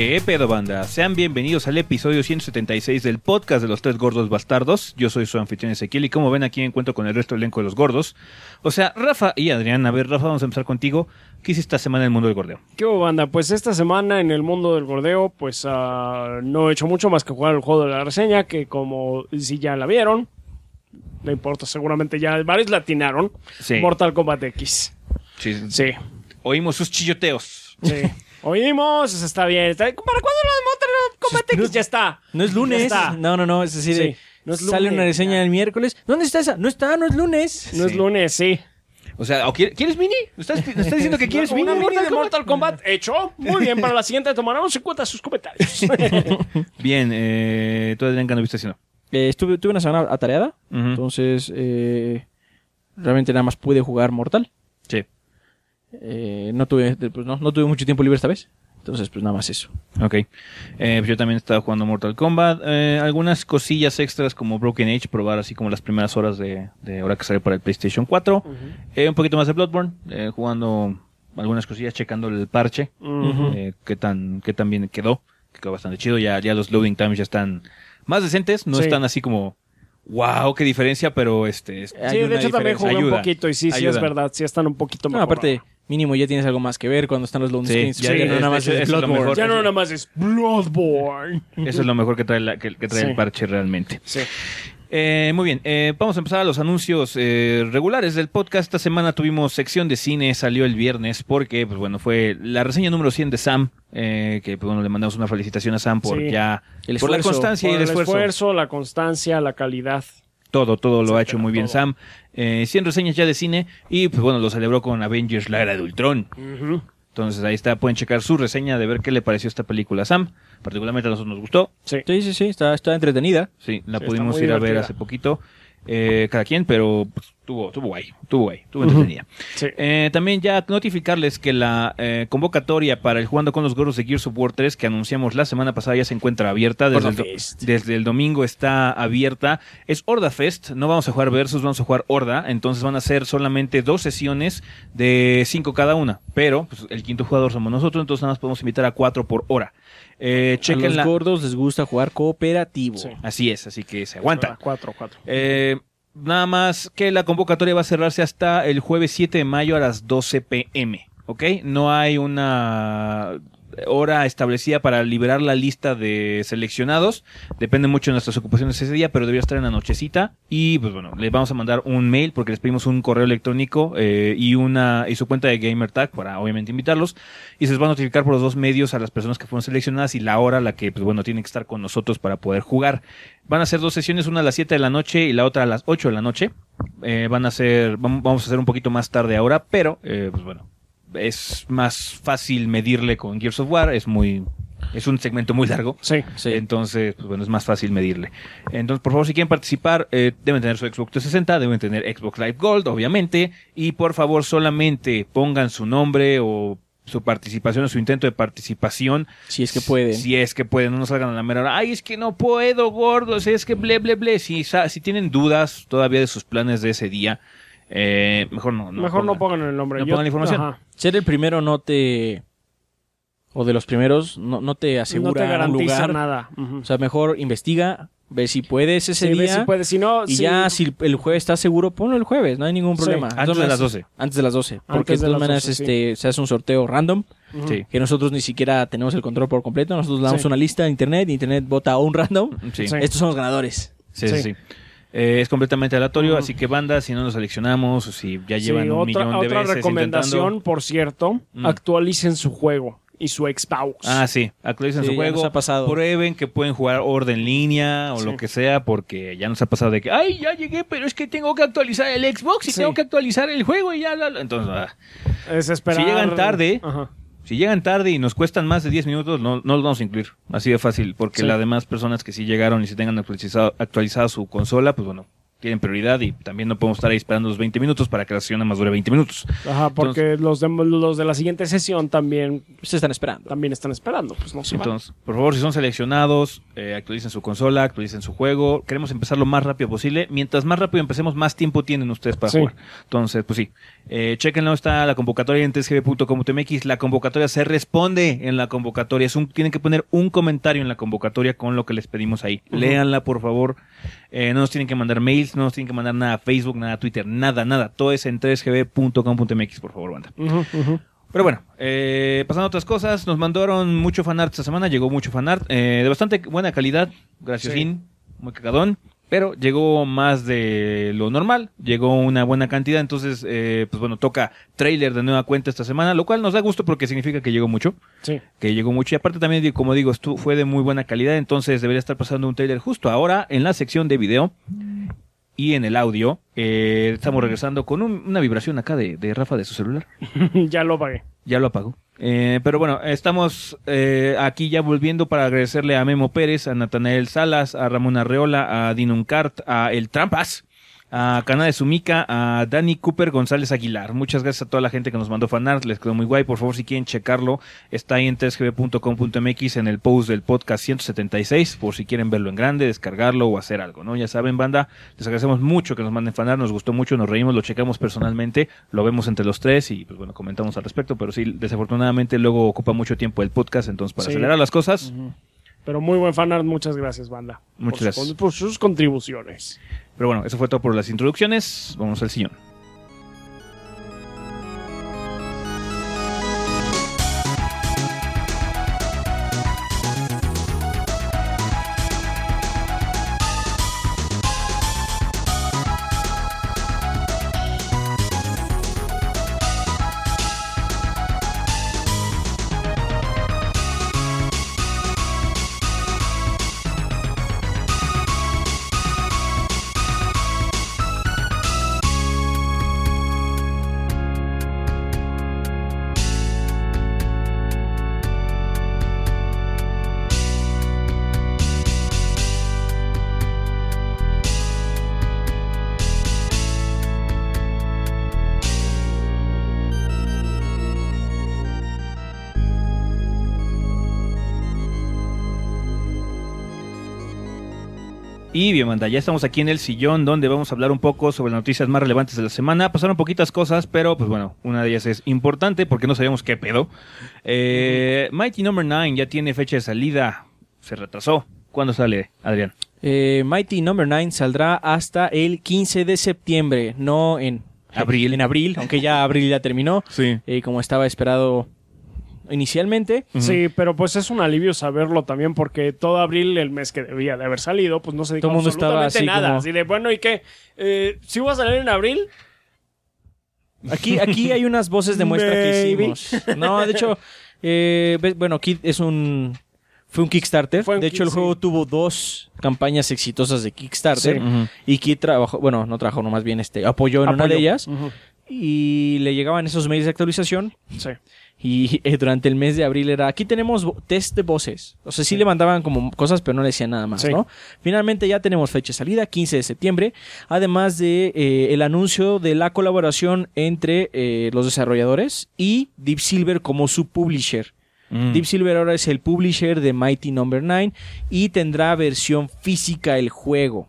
¿Qué pedo, banda? Sean bienvenidos al episodio 176 del podcast de los tres gordos bastardos. Yo soy su anfitrión Ezequiel y como ven aquí me encuentro con el resto del elenco de los gordos. O sea, Rafa y Adrián. A ver, Rafa, vamos a empezar contigo. ¿Qué hiciste esta semana en el mundo del gordeo? ¿Qué hubo, banda? Pues esta semana en el mundo del gordeo, pues no he hecho mucho más que jugar el juego de la reseña, que como si ya la vieron, no importa, seguramente ya varios la atinaron. Sí. Mortal Kombat X. Sí. Sí. Oímos sus chilloteos. Sí. Oímos, eso está bien. ¿Para cuándo lo de Mortal Kombat X? Ya está. No es lunes. Ya está. No. Es decir, Sí, no es sale lunes, una reseña ya. el miércoles. ¿Dónde está esa? No está, no es lunes. No es Sí. lunes, sí. O sea, ¿quieres mini? ¿Estás diciendo que quieres mini? Una mini de Mortal Kombat hecho. Muy bien, para la siguiente tomaremos en cuenta sus comentarios. Bien, ¿tú, Adrián, qué anduviste haciendo? Tuve una semana atareada. Ujú. Entonces, realmente nada más pude jugar Mortal. Sí. No tuve mucho tiempo libre esta vez. Entonces, pues nada más eso. Ok. Pues yo también estaba jugando Mortal Kombat. Algunas cosillas extras como Broken Age, probar así como las primeras horas de hora que sale para el PlayStation 4. Un poquito más de Bloodborne, jugando algunas cosillas, checando el parche. Qué tan bien quedó. Quedó bastante chido. Ya los loading times ya están más decentes. No Sí. están así como, wow, qué diferencia, pero Sí, de hecho también jugué un poquito y sí es Ayuda. verdad, sí están un poquito No, mejor. aparte, mínimo ya tienes algo más que ver cuando están los loading Sí, screens. ya, Ya no nada más eso es es lo Bloodborne. mejor. Ya no nada más es Bloodborne. Eso es lo mejor que trae, que trae Sí. el parche realmente. Sí. Muy bien, vamos a empezar a los anuncios regulares del podcast. Esta semana tuvimos sección de cine, salió el viernes porque, pues bueno, fue la reseña número 100 de Sam, que pues bueno, le mandamos una felicitación a Sam por Sí. ya, El por la esfuerzo, constancia y Por el esfuerzo. la constancia, la calidad. Todo lo ha hecho Etcétera, muy bien todo. Sam. 100 reseñas ya de cine y pues bueno, lo celebró con Avengers, la era de Ultron. Entonces ahí está, pueden checar su reseña de ver qué le pareció esta película a Sam. Particularmente a nosotros nos gustó. Sí. Sí, está entretenida. Sí, la Sí, pudimos está ir muy a ver divertida. hace poquito. Cada quien, pero pues, estuvo guay, estuvo entretenida. Sí. También ya notificarles que la convocatoria para el Jugando con los Gordos de Gears of War 3 que anunciamos la semana pasada ya se encuentra abierta. Desde el domingo está abierta. Es Horda Fest, no vamos a jugar Versus, vamos a jugar Horda. Entonces van a ser solamente 2 sesiones de 5 cada una. Pero pues, el quinto jugador somos nosotros, entonces nada más podemos invitar a 4 por hora. A Chequen los la... gordos les gusta jugar cooperativo. Sí. Así es, así que se aguanta. 4. Nada más que la convocatoria va a cerrarse hasta el jueves 7 de mayo a las 12 p.m. ¿Ok? No hay una hora establecida para liberar la lista de seleccionados. Depende mucho de nuestras ocupaciones ese día, pero debería estar en la nochecita. Y pues bueno, les vamos a mandar un mail porque les pedimos un correo electrónico y su cuenta de GamerTag para obviamente invitarlos. Y se les va a notificar por los dos medios a las personas que fueron seleccionadas y la hora a la que pues bueno tienen que estar con nosotros para poder jugar. Van a ser 2 sesiones, una a las 7 de la noche y la otra a las 8 de la noche. Vamos a hacer un poquito más tarde ahora, pero pues bueno, es más fácil medirle con Gears of War, es un segmento muy largo. Sí. Sí. Entonces, pues bueno, es más fácil medirle. Entonces, por favor, si quieren participar, deben tener su Xbox 360, deben tener Xbox Live Gold, obviamente, y por favor, solamente pongan su nombre o su participación o su intento de participación. Si es que pueden. Si es que pueden, no nos salgan a la mera hora. Ay, es que no puedo, gordos, es que ble. Si tienen dudas todavía de sus planes de ese día, mejor no pongan el nombre. No pongan la información. Ajá. Ser el primero o de los primeros no te asegura No te un garantiza lugar. nada. Ujú. O sea, mejor investiga, ve si puedes ese Sí, ve día. si puedes, si no, Y sí. ya, si el jueves está seguro, ponlo el jueves, no hay ningún Sí, problema. antes de las 12. Antes de las 12. Porque Antes de de todas las maneras 12, se hace un sorteo random, Ujú. Sí. que nosotros ni siquiera tenemos el control por completo. Nosotros le damos Sí. una lista en internet vota a un random. Sí. Sí. Estos son los ganadores. Sí. Sí. Es completamente aleatorio, Ujú. así que banda, si no nos seleccionamos o si ya Sí, llevan un millón de otra veces recomendación, intentando. por cierto, actualicen su juego y su Xbox. Ah, sí, actualicen Sí, su ya juego, nos ha pasado. prueben que pueden jugar Horda en línea o Sí. lo que sea, porque ya nos ha pasado de que, ay, ya llegué, pero es que tengo que actualizar el Xbox y Sí. tengo que actualizar el juego y ya, entonces, Es esperar. Si llegan tarde, Ajá. si llegan tarde y nos cuestan más de 10 minutos, no los vamos a incluir, así de fácil, porque Sí. las demás personas que sí llegaron y si tengan actualizado su consola, pues bueno, tienen prioridad y también no podemos estar ahí esperando los 20 minutos para que la sesión nada más dure 20 minutos. Ajá, porque los de la siguiente sesión también Se están esperando. también están esperando. Pues no se van. Entonces, por favor, si son seleccionados, actualicen su consola, actualicen su juego. Queremos empezar lo más rápido posible. Mientras más rápido empecemos, más tiempo tienen ustedes para Sí. jugar. Entonces, pues sí. Chequenlo, está la convocatoria en 3gb.com.mx. La convocatoria se responde en la convocatoria. Tienen que poner un comentario en la convocatoria con lo que les pedimos ahí. Léanla, por favor. No nos tienen que mandar mails, no nos tienen que mandar nada a Facebook, nada a Twitter, nada. Todo es en 3gb.com.mx, por favor, banda. Pero bueno, pasando a otras cosas, nos mandaron mucho fanart esta semana, llegó mucho fanart, de bastante buena calidad, graciosín, muy cagadón, pero llegó más de lo normal, llegó una buena cantidad, entonces, pues bueno, toca trailer de nueva cuenta esta semana, lo cual nos da gusto porque significa que llegó mucho, Sí. y aparte también, como digo, fue de muy buena calidad, entonces debería estar pasando un trailer justo ahora en la sección de video. Y en el audio, estamos regresando con una vibración acá de Rafa de su celular. Ya lo pagué. Ya lo apagó. Pero bueno, estamos aquí ya volviendo para agradecerle a Memo Pérez, a Natanael Salas, a Ramón Arreola, a Dino Uncart, a El Trampas, a Cana de Sumica, a Dani Cooper González Aguilar. Muchas gracias a toda la gente que nos mandó fanart, les quedó muy guay. Por favor, si quieren checarlo, está ahí en 3gb.com.mx en el post del podcast 176, por si quieren verlo en grande, descargarlo o hacer algo, ¿no? Ya saben, banda, les agradecemos mucho que nos manden fanart, nos gustó mucho, nos reímos, lo checamos personalmente, lo vemos entre los tres y pues bueno, comentamos al respecto, pero sí, desafortunadamente luego ocupa mucho tiempo el podcast, entonces para Sí. acelerar las cosas, Pero muy buen fanart, muchas gracias, banda. Muchas gracias. Por sus contribuciones. pero bueno, eso fue todo por las introducciones, vamos al sillón. Y bien, banda, ya estamos aquí en el sillón donde vamos a hablar un poco sobre las noticias más relevantes de la semana. Pasaron poquitas cosas, pero pues bueno, una de ellas es importante porque no sabíamos qué pedo. Mighty No. 9 ya tiene fecha de salida, se retrasó. ¿Cuándo sale, Adrián? Mighty No. 9 saldrá hasta el 15 de septiembre, no en Abril. En abril, aunque ya abril ya terminó, Sí. como estaba esperado inicialmente. Sí, pero pues es un alivio saberlo también porque todo abril, el mes que debía de haber salido, pues no se dijo Todo el mundo estaba absolutamente así nada. como- Así de, bueno, ¿y qué? ¿Sí va a salir en abril? Aquí hay unas voces de muestra que Maybe. hicimos. No, de hecho, bueno, Kid fue un Kickstarter. Fue un De hecho, el sí. juego tuvo 2 campañas exitosas de Kickstarter. Sí. Ujú. Y Kid trabajó, bueno, no trabajó, no, más bien apoyó en una de ellas. Ujú. Y le llegaban esos mails de actualización. Sí. Y durante el mes de abril aquí tenemos test de voces. O sea, sí le mandaban como cosas, pero no le decían nada más, Sí. ¿no? Finalmente ya tenemos fecha de salida, 15 de septiembre. Además de el anuncio de la colaboración entre los desarrolladores y Deep Silver como su publisher. Deep Silver ahora es el publisher de Mighty No. 9 y tendrá versión física el juego.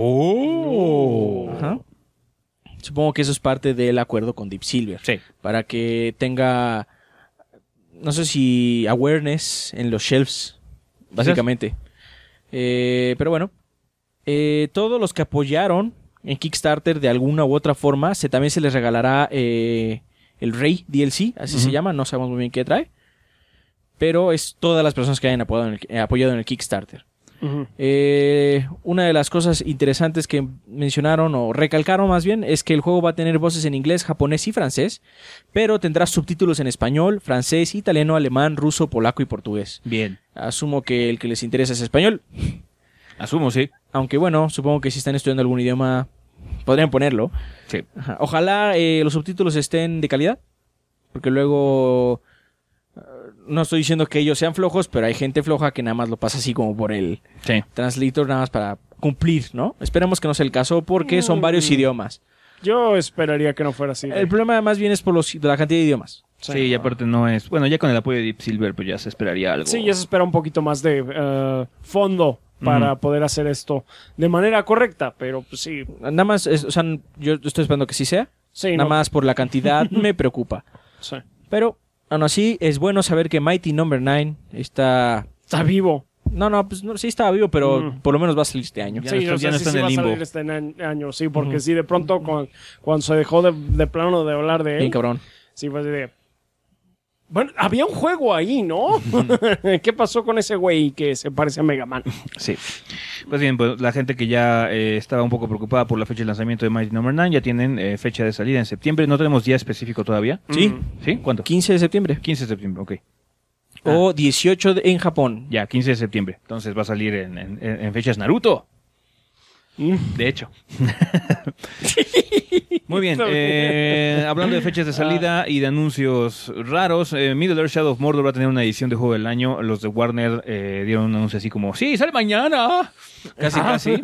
¡Oh! Ajá. Supongo que eso es parte del acuerdo con Deep Silver. Sí. Para que tenga, no sé si awareness en los shelves, básicamente. Pero bueno, todos los que apoyaron en Kickstarter de alguna u otra forma, también se les regalará el Rey DLC, así se llama, no sabemos muy bien qué trae. Pero es todas las personas que hayan apoyado en el Kickstarter. Ujú. Una de las cosas interesantes que mencionaron o recalcaron más bien es que el juego va a tener voces en inglés, japonés y francés, pero tendrá subtítulos en español, francés, italiano, alemán, ruso, polaco y portugués. Bien. Asumo que el que les interesa es español, Asumo, sí. aunque bueno, supongo que si están estudiando algún idioma podrían ponerlo. Sí. Ajá. Ojalá los subtítulos estén de calidad, porque luego no estoy diciendo que ellos sean flojos, pero hay gente floja que nada más lo pasa así como por el Sí. translator, nada más para cumplir, ¿no? Esperemos que no sea el caso porque son varios idiomas. Yo esperaría que no fuera así. El problema más bien es por la cantidad de idiomas. Sí, y aparte no es... Bueno, ya con el apoyo de Deep Silver pues ya se esperaría algo. Sí, ya se espera un poquito más de fondo para poder hacer esto de manera correcta, pero pues sí. Nada más, o sea, yo estoy esperando que sí sea. Sí, Nada no. más por la cantidad me preocupa. Sí. Pero, aún así, es bueno saber que Mighty Number 9 está... Está vivo. No, pues no, sí estaba vivo, pero por lo menos va a salir este año. Ya Sí, no está- o sea, ya no sí, está sí en va el a limbo. salir este año, sí, porque sí, de pronto cuando se dejó de plano de hablar de Bien él, cabrón. sí fue así de... Bueno, había un juego ahí, ¿no? ¿Qué pasó con ese güey que se parece a Mega Man? Sí. Pues bien, pues la gente que ya estaba un poco preocupada por la fecha de lanzamiento de Mighty Number 9 ya tienen fecha de salida en septiembre. No tenemos día específico todavía. Sí, ¿Sí? ¿Cuándo? 15 de septiembre. 15 de septiembre, ok. O 18 en Japón. Ya, 15 de septiembre. Entonces va a salir en fechas Naruto. De hecho. Muy bien. Hablando de fechas de salida y de anuncios raros, Middle Earth Shadow of Mordor va a tener una edición de juego del año. Los de Warner dieron un anuncio así como, ¡sí, sale mañana! Casi.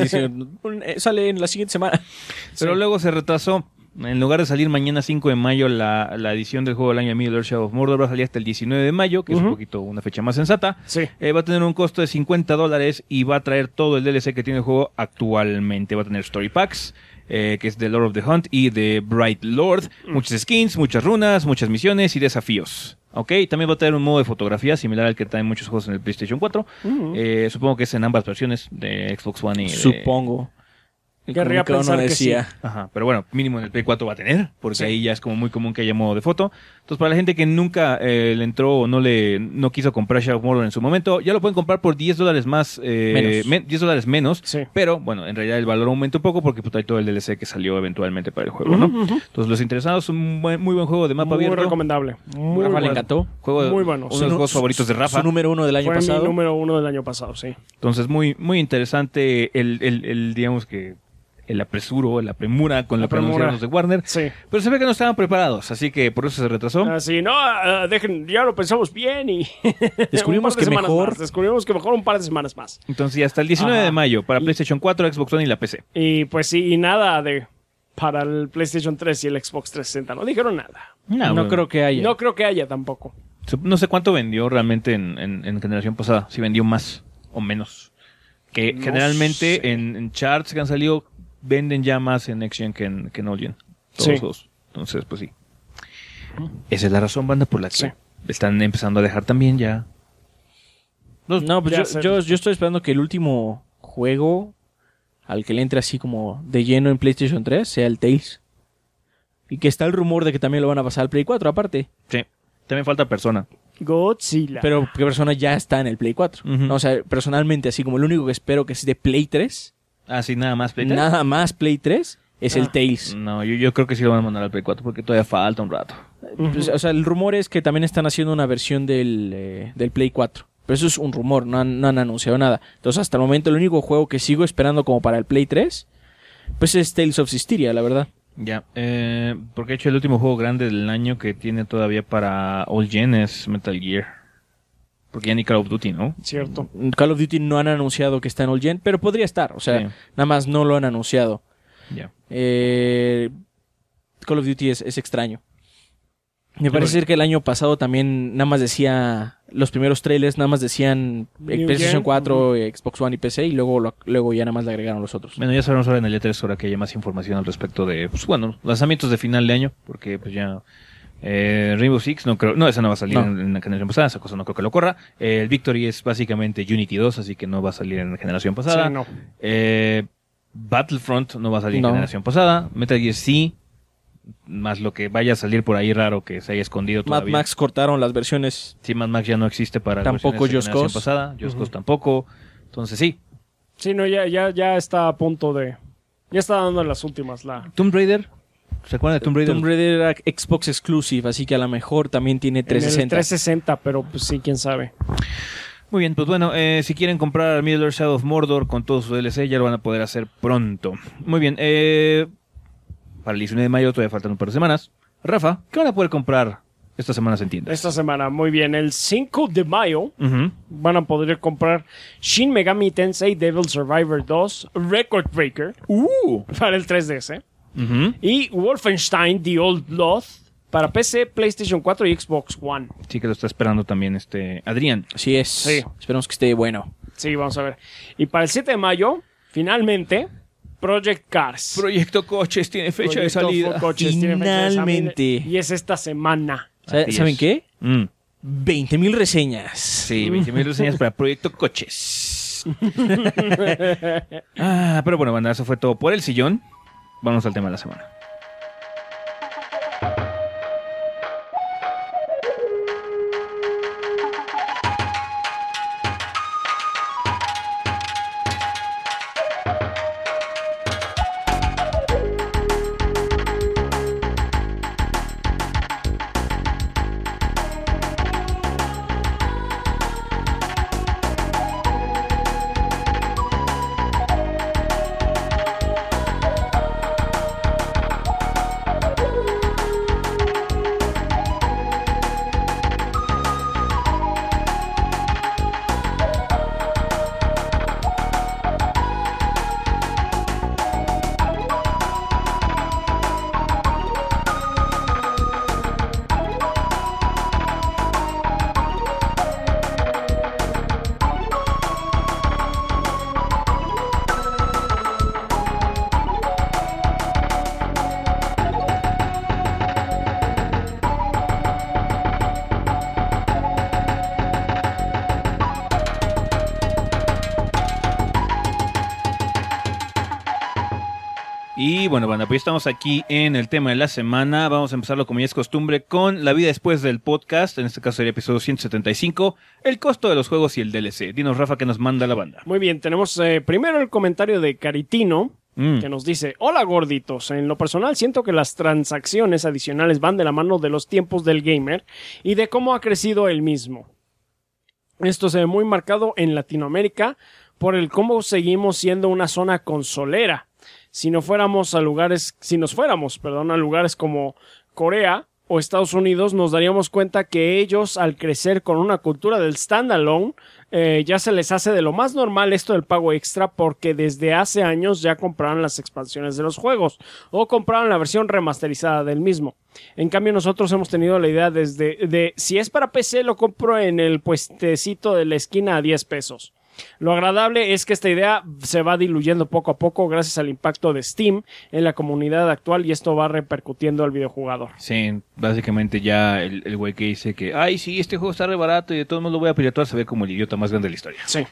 Sale en la siguiente semana. Pero luego se retrasó. En lugar de salir mañana 5 de mayo la edición del juego del año de Middle Earth Shadow of Mordor, va a salir hasta el 19 de mayo, que es un poquito una fecha más sensata. Sí. Va a tener un costo de $50 y va a traer todo el DLC que tiene el juego actualmente. Va a tener Story Packs, que es de Lord of the Hunt y de Bright Lord. Muchas skins, muchas runas, muchas misiones y desafíos. Ok, también va a tener un modo de fotografía similar al que traen muchos juegos en el PlayStation 4. Supongo que es en ambas versiones de Xbox One y de... Supongo. Querría pensar que sí. Ajá, pero bueno, mínimo en el Play 4 va a tener, porque ahí ya es como muy común que haya modo de foto. Entonces, para la gente que nunca le entró o no quiso comprar Shadow of Mordor en su momento, ya lo pueden comprar por $10 más, $10 menos. Sí. Pero, bueno, en realidad el valor aumenta un poco porque pues, hay todo el DLC que salió eventualmente para el juego, ¿no? Entonces, los interesados, un muy buen juego de mapa Muy abierto. recomendable. Muy Rafa le bueno. encantó. Juego Muy bueno. Uno de los juegos favoritos de Rafa. Su número 1 del año Fue pasado. mi número 1 del año pasado, sí. Entonces, muy, muy interesante el digamos que, el apresuro, la premura con la que anunciaron los de Warner. Sí. Pero se ve que no estaban preparados, así que por eso se retrasó. Así, no, dejen, ya lo pensamos bien y... Descubrimos un par de que semanas mejor- más. Descubrimos que mejor un par de semanas más. Entonces, hasta el 19 Ajá. de mayo para PlayStation 4, Xbox One y la PC. Y pues sí, y nada para el PlayStation 3 y el Xbox 360. No dijeron nada. No creo que haya. No creo que haya tampoco. No sé cuánto vendió realmente en generación pasada. Si vendió más o menos. Que No generalmente sé. en charts que han salido venden ya más en Next Gen que en Old Gen. Todos Sí. los juegos. Entonces, pues sí. Esa es la razón, banda, por la que Sí. están empezando a dejar también ya. No, pues Ya yo sé. estoy esperando que el último juego al que le entre así como de lleno en PlayStation 3 sea el Tales. Y que está el rumor de que también lo van a pasar al Play 4 aparte. Sí. También falta Persona. Godzilla. Pero que persona ya está en el Play 4. Ujú. No, o sea, personalmente, así como el único que espero que es de Play 3, Ah, sí, nada más Play 3. nada más Play 3, es el Tales. No, yo creo que sí lo van a mandar al Play 4 porque todavía falta un rato. Pues, o sea, el rumor es que también están haciendo una versión del Play 4. Pero eso es un rumor, no han anunciado nada. Entonces, hasta el momento, el único juego que sigo esperando como para el Play 3, pues es Tales of Systeria, la verdad. Ya, porque de hecho el último juego grande del año que tiene todavía para All Gen es Metal Gear. Porque ya ni Call of Duty, ¿no? Cierto. Call of Duty no han anunciado que está en All Gen, pero podría estar. O sea, Sí. nada más no lo han anunciado. Ya. Call of Duty es extraño. Me parece ser que el año pasado también nada más decía... Los primeros trailers nada más decían New PlayStation Gen. 4, Xbox One y PC, y luego ya nada más le agregaron los otros. Bueno, ya sabemos ahora en el E3 ahora que haya más información al respecto de, pues bueno, lanzamientos de final de año, porque pues ya Rainbow Six no creo, no, esa no va a salir No. en la generación pasada, esa cosa no creo que lo corra. El Victory es básicamente Unity 2, así que no va a salir en la generación pasada. Sí, no. Battlefront no va a salir No. en generación pasada. Metal Gear sí, más lo que vaya a salir por ahí raro que se haya escondido Mad todavía. Max cortaron las versiones. Sí, Mad Max ya no existe para Tampoco versiones de Just generación Cause. pasada. Just Cause tampoco. Entonces sí. Sí, no, ya está a punto de... Ya está dando las últimas Tomb Tomb Raider. ¿Se acuerdan de Tomb Raider? Tomb Raider era Xbox Exclusive, así que a lo mejor también tiene En el 360. 360, pero pues sí, quién sabe. Muy bien, pues bueno, si quieren comprar Middle Earth Shadow of Mordor con todo su DLC, ya lo van a poder hacer pronto. Muy bien, para el 19 de mayo todavía faltan un par de semanas. Rafa, ¿qué van a poder comprar esta semana se entiende. Esta semana, muy bien. El 5 de mayo Ujú. van a poder comprar Shin Megami Tensei Devil Survivor 2 Record Breaker para el 3DS. Ujú. Y Wolfenstein The Old Blood para PC, PlayStation 4 y Xbox One. Sí que lo está esperando también Adrián. Así es. Sí. Esperemos que esté bueno. Sí, vamos a ver. Y para el 7 de mayo, finalmente, Project Cars. Proyecto Coches tiene fecha de Proyecto salida. Coches tiene fecha de salida. Finalmente. Y es esta semana. Así ¿Saben es. qué? Mm. 20,000 reseñas. Sí, 20,000 reseñas para Proyecto Coches. Pero bueno, banda, eso fue todo por el sillón. Vamos al tema de la semana. Y bueno, banda, pues estamos aquí en el tema de la semana. Vamos a empezarlo como ya es costumbre con la vida después del podcast. En este caso sería episodio 175, el costo de los juegos y el DLC. Dinos, Rafa, que nos manda la banda. Muy bien, tenemos primero el comentario de Caritino, que nos dice: hola gorditos, en lo personal siento que las transacciones adicionales van de la mano de los tiempos del gamer y de cómo ha crecido el mismo. Esto se ve muy marcado en Latinoamérica por el cómo seguimos siendo una zona consolera. Si nos fuéramos a lugares como Corea o Estados Unidos, nos daríamos cuenta que ellos, al crecer con una cultura del standalone, ya se les hace de lo más normal esto del pago extra, porque desde hace años ya compraron las expansiones de los juegos o compraron la versión remasterizada del mismo. En cambio, nosotros hemos tenido la idea de si es para PC, lo compro en el puestecito de la esquina a 10 pesos. Lo agradable es que esta idea se va diluyendo poco a poco gracias al impacto de Steam en la comunidad actual, y esto va repercutiendo al videojugador. Sí, básicamente ya el güey que dice que, ay, sí, este juego está re barato y de todos modos lo voy a piratear, se ve como el idiota más grande de la historia. Sí.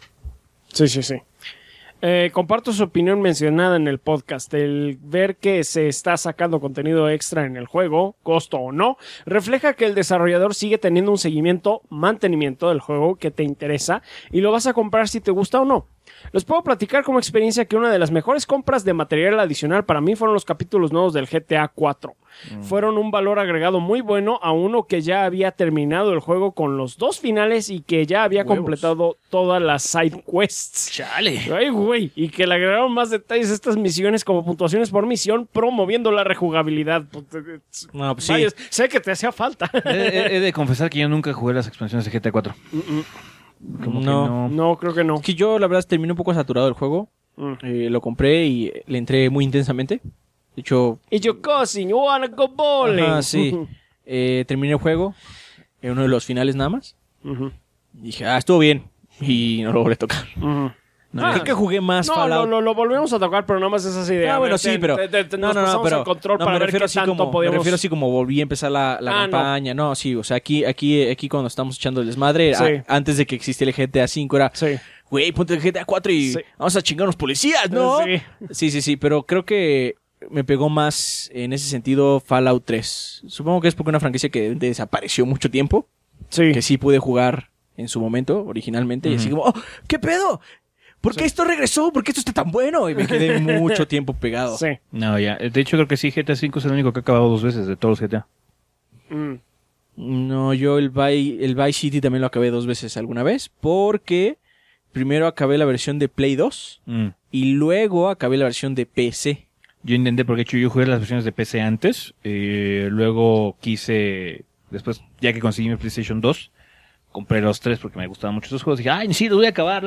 Comparto su opinión mencionada en el podcast. El ver que se está sacando contenido extra en el juego, costo o no, refleja que el desarrollador sigue teniendo un mantenimiento del juego que te interesa y lo vas a comprar si te gusta o no. Les puedo platicar como experiencia que una de las mejores compras de material adicional para mí fueron los capítulos nuevos del GTA 4. Fueron un valor agregado muy bueno a uno que ya había terminado el juego con los 2 finales y que ya había completado todas las side quests. ¡Chale! Ay, güey. Y que le agregaron más detalles a estas misiones como puntuaciones por misión, promoviendo la rejugabilidad. No, pues sí. Vaya, sé que te hacía falta. He de confesar que yo nunca jugué las expansiones de GTA 4. Como que No. No, creo que no. Es que yo, la verdad, terminé un poco saturado del juego. Lo compré y le entré muy intensamente. De hecho... Y yo cousin, you wanna go bowling. Ajá, sí. Terminé el juego en uno de los finales nada más. Ujú. Dije, estuvo bien. Y no lo volví a tocar. Ujú. No, creo que jugué más Fallout. Lo volvemos a tocar, pero nada más es así de... bueno, sí, pero... No, pero... control para ver qué tanto podíamos... Me refiero así como volví a empezar la campaña. No, sí, o sea, aquí cuando estamos echando el desmadre, Sí. antes de que existiera el GTA 5 era... Sí. Güey, ponte el GTA 4 y Sí. vamos a chingar a los policías, ¿no? Sí. Sí, pero creo que me pegó más en ese sentido Fallout 3. Supongo que es porque una franquicia que desapareció mucho tiempo, Sí. que sí pude jugar en su momento, originalmente, y así como, ¿qué pedo? ¿Por qué esto regresó? ¿Por qué esto está tan bueno? Y me quedé mucho tiempo pegado. Sí. No, ya. De hecho, creo que sí, GTA 5 es el único que ha acabado 2 veces de todos los GTA. Mm. No, yo el Vice City también lo acabé 2 veces alguna vez, porque primero acabé la versión de Play 2 y luego acabé la versión de PC. Yo intenté, porque de hecho yo jugué las versiones de PC antes, luego quise después, ya que conseguí mi PlayStation 2, compré los 3 porque me gustaban mucho esos juegos. Dije, ay, sí, los voy a acabar.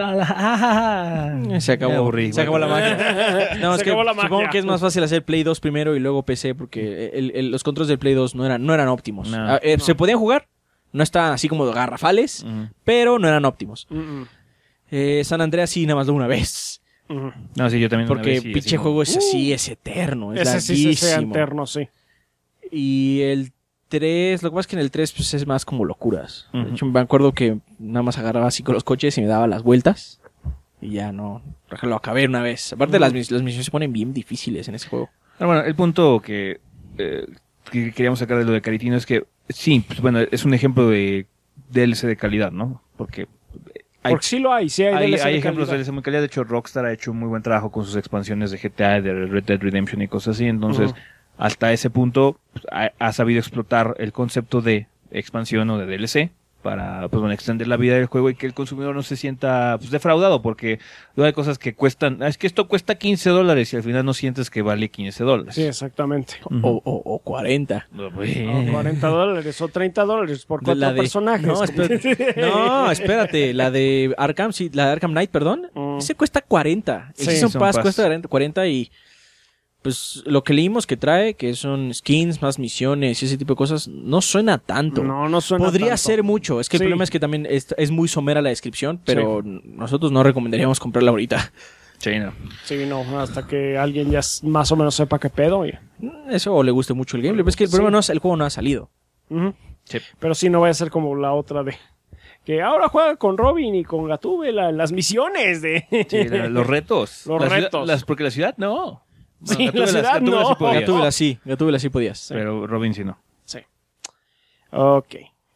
Se acabó. Me aburrí. Se acabó la magia. No, es que acabó la magia. supongo que es más fácil hacer Play 2 primero y luego PC porque los controles del Play 2 no eran óptimos. No. Se podían jugar, no estaban así como garrafales, pero no eran óptimos. San Andreas sí, nada más de una vez. No, sí, yo también. Porque una vez, pinche juego es así, es eterno, es ese sí es larguísimo. eterno, sí. Y el 3, lo que pasa es que en el 3 pues, es más como locuras. De hecho, me acuerdo que nada más agarraba así con los coches y me daba las vueltas. Y ya no, lo acabé una vez. Aparte, las misiones se ponen bien difíciles en ese juego. Pero bueno, el punto que queríamos sacar de lo de Caritino es que, sí, pues, bueno, es un ejemplo de DLC de calidad, ¿no? Porque Porque sí lo hay, sí hay DLC de ejemplos de calidad. DLC muy calidad. De hecho, Rockstar ha hecho un muy buen trabajo con sus expansiones de GTA, de Red Dead Redemption y cosas así. Entonces, hasta ese punto, pues, ha sabido explotar el concepto de expansión o de DLC para, pues, bueno, extender la vida del juego y que el consumidor no se sienta, pues, defraudado, porque luego hay cosas que cuestan, es que esto cuesta $15 y al final no sientes que vale $15. Sí, exactamente. O 40. No, O $40 o $30 por 4 personajes. No, espérate. La de Arkham, sí, la de Arkham Knight, perdón. Ese cuesta 40. El Sí, Season Season Pass Pass. cuesta 40 y pues lo que leímos que trae, que son skins, más misiones y ese tipo de cosas, no suena tanto. No suena Podría tanto. ser mucho. Es que el Sí. problema es que también es muy somera la descripción, pero nosotros no recomendaríamos comprarla ahorita. Sí, no. Sí, no, hasta que alguien ya más o menos sepa qué pedo. Eso o le guste mucho el gameplay. Pero es que el problema no es el juego no ha salido. Sí. Pero sí, no vaya a ser como la otra de... Que ahora juega con Robin y con Gatúbela las misiones de... Sí, los retos. Los La ciudad- retos. porque la ciudad no. Sí, Gatúbela- la ciudad Gatúbela no. sí podías, Gatúbela sí podías. pero Robin sí no. Sí. Ok.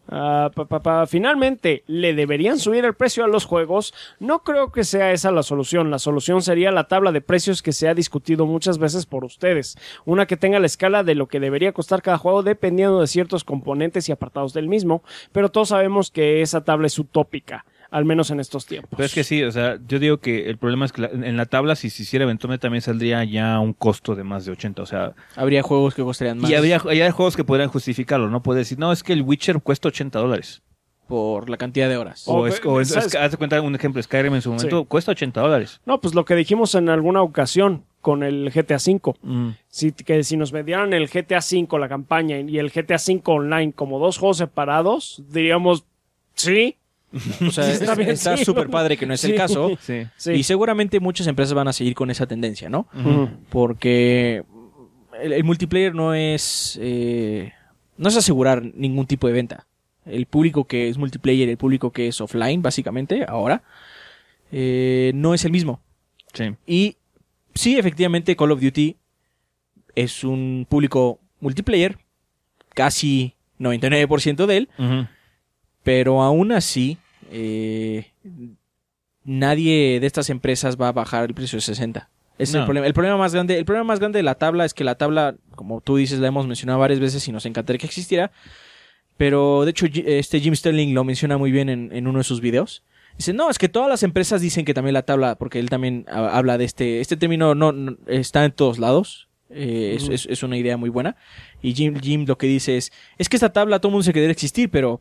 Finalmente, ¿le deberían subir el precio a los juegos? No creo que sea esa la solución. La solución sería la tabla de precios que se ha discutido muchas veces por ustedes. Una que tenga la escala de lo que debería costar cada juego dependiendo de ciertos componentes y apartados del mismo, pero todos sabemos que esa tabla es utópica. Al menos en estos tiempos. Pero es que sí, o sea, yo digo que el problema es que en la tabla, si se hiciera eventualmente, también saldría ya un costo de más de 80, o sea... Habría juegos que costarían más. Y habría juegos que podrían justificarlo, ¿no? Puedes decir, no, es que el Witcher cuesta $80. Por la cantidad de horas. Haz de cuenta un ejemplo, Skyrim en su momento cuesta $80. No, pues lo que dijimos en alguna ocasión con el GTA V. Que si nos vendieran el GTA V, la campaña, y el GTA V Online como dos juegos separados, diríamos, sí. O sea, Está bien, está sí. súper padre que no es Sí. el caso. Sí. Sí. Y seguramente muchas empresas van a seguir con esa tendencia, ¿no? Ujú. Porque el multiplayer no es asegurar ningún tipo de venta. El público que es multiplayer, el público que es offline, básicamente, ahora, no es el mismo. Sí. Y sí, efectivamente, Call of Duty es un público multiplayer, casi 99% de él, Ujú. pero aún así, nadie de estas empresas va a bajar el precio de 60. Ese es el No. problema. El problema más grande de la tabla es que la tabla, como tú dices, la hemos mencionado varias veces y nos encantaría que existiera. Pero de hecho, Jim Sterling lo menciona muy bien en uno de sus videos. Dice, no, es que todas las empresas dicen que también la tabla, porque él también habla de este término, no está en todos lados. Es una idea muy buena. Y Jim lo que dice es que esta tabla todo el mundo se que debe existir, pero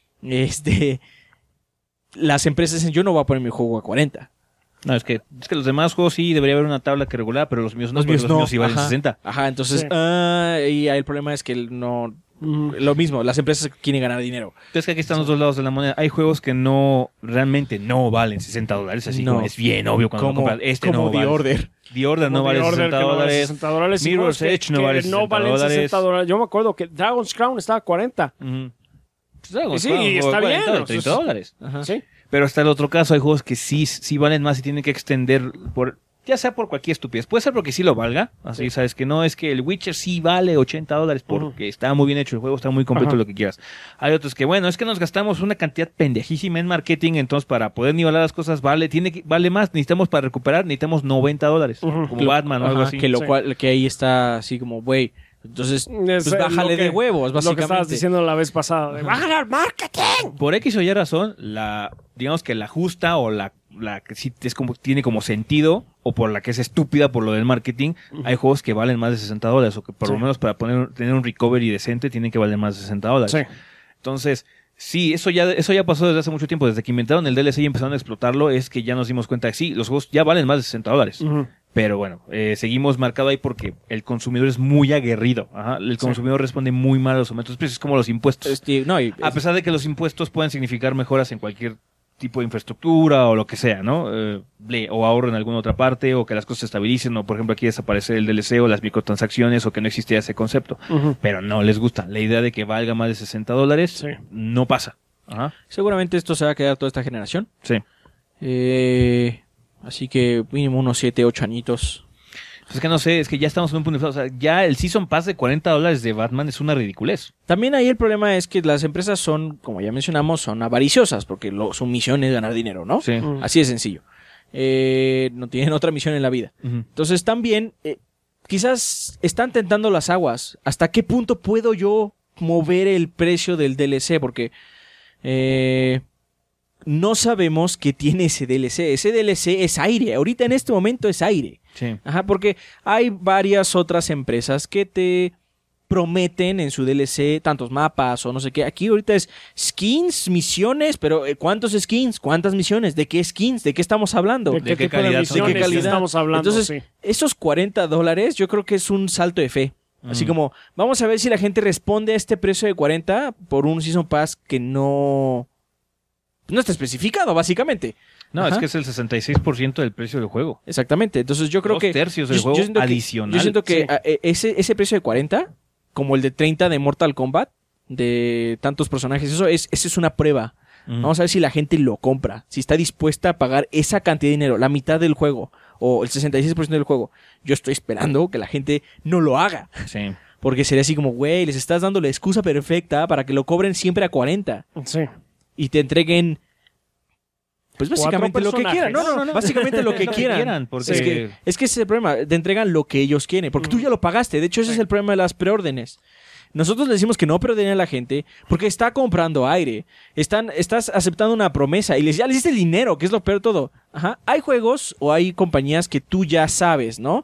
las empresas dicen, yo no voy a poner mi juego a 40. No, es que los demás juegos sí debería haber una tabla que regular, pero los míos no, porque los míos sí valen Ajá. 60. Ajá, entonces, Sí. y ahí el problema es que no... Lo mismo, las empresas quieren ganar dinero. Es que aquí están los dos lados de la moneda. Hay juegos que realmente no valen $60, así No. como es bien obvio cuando lo compras. como no The vale. Order. The Order no Como vale The Order, que no vale $60. $60. Mirror's Que- Edge no que vale no valen $60. $60. Yo me acuerdo que Dragon's Crown estaba a 40. Ujú. Pues, algo, Sí, claro, está bien, $40, o sea, $30. Ajá. Sí. Pero está el otro caso, hay juegos que sí valen más y tienen que extender ya sea por cualquier estupidez. Puede ser porque sí lo valga, así sabes que no es que el Witcher sí vale $80 porque está muy bien hecho el juego, está muy completo, Ajá. lo que quieras. Hay otros que, bueno, es que nos gastamos una cantidad pendejísima en marketing, entonces para poder nivelar las cosas vale más, necesitamos para recuperar, necesitamos $90, como Batman o algo Ajá, así. que ahí está así como, güey, entonces, pues bájale de huevos, Lo que básicamente. estabas diciendo la vez pasada. De, ¡bájale al marketing! Por X o Y razón, digamos que la justa o la que sí tiene como sentido, o por la que es estúpida por lo del marketing, hay juegos que valen más de $60, o que por lo menos para tener un recovery decente tienen que valer más de $60. Sí. Entonces, sí, eso ya pasó desde hace mucho tiempo. Desde que inventaron el DLC y empezaron a explotarlo, es que ya nos dimos cuenta que sí, los juegos ya valen más de $60. Ujú. Pero bueno, seguimos marcado ahí porque el consumidor es muy aguerrido. Ajá. El consumidor responde muy mal a los aumentos de precios, como los impuestos. A pesar de que los impuestos pueden significar mejoras en cualquier tipo de infraestructura o lo que sea, ¿no? O ahorro en alguna otra parte, o que las cosas se estabilicen, o por ejemplo aquí desaparecer el DLC o las microtransacciones, o que no existía ese concepto. Ujú. Pero no les gusta. La idea de que valga más de $60 Sí. no pasa. Ajá. Seguramente esto se va a quedar toda esta generación. Sí. Así que mínimo unos 7, 8 añitos. Es que no sé, es que ya estamos en un punto. O sea, ya el Season Pass de $40 de Batman es una ridiculez. También ahí el problema es que las empresas son, como ya mencionamos, son avariciosas, porque su misión es ganar dinero, ¿no? Sí. Así de sencillo. No tienen otra misión en la vida. Ujú. Entonces también, quizás están tentando las aguas. ¿Hasta qué punto puedo yo mover el precio del DLC? Porque no sabemos qué tiene ese DLC. Ese DLC es aire. Ahorita en este momento es aire. Sí. Ajá, porque hay varias otras empresas que te prometen en su DLC tantos mapas o no sé qué. Aquí ahorita es skins, misiones, pero ¿cuántos skins? ¿Cuántas misiones? ¿De qué skins? ¿De qué estamos hablando? ¿De qué tipo calidad? de ¿De misiones qué calidad? estamos hablando? Entonces, Sí. esos $40 yo creo que es un salto de fe. Así como, vamos a ver si la gente responde a este precio de 40 por un Season Pass que no está especificado, básicamente. No, Ajá. es que es el 66% del precio del juego. Exactamente. Entonces yo creo 2/3 del yo juego siento que- adicional. Yo siento que Sí. ese precio de 40, como el de 30 de Mortal Kombat, de tantos personajes, esa es una prueba. Ujú. Vamos a ver si la gente lo compra, si está dispuesta a pagar esa cantidad de dinero, la mitad del juego o el 66% del juego. Yo estoy esperando que la gente no lo haga, Sí. porque sería así como, güey, les estás dando la excusa perfecta para que lo cobren siempre a 40 Sí. y te entreguen, pues básicamente Cuatro lo que quieran. personajes. No, básicamente lo que Lo que quieran. quieran, porque- es que ese es el problema, te entregan lo que ellos quieren, porque tú ya lo pagaste. De hecho, ese es el problema de las preórdenes. Nosotros le decimos que no preordenen a la gente porque está comprando aire. Estás aceptando una promesa y ya les diste el dinero, que es lo peor de todo. Ajá. Hay juegos o hay compañías que tú ya sabes, ¿no?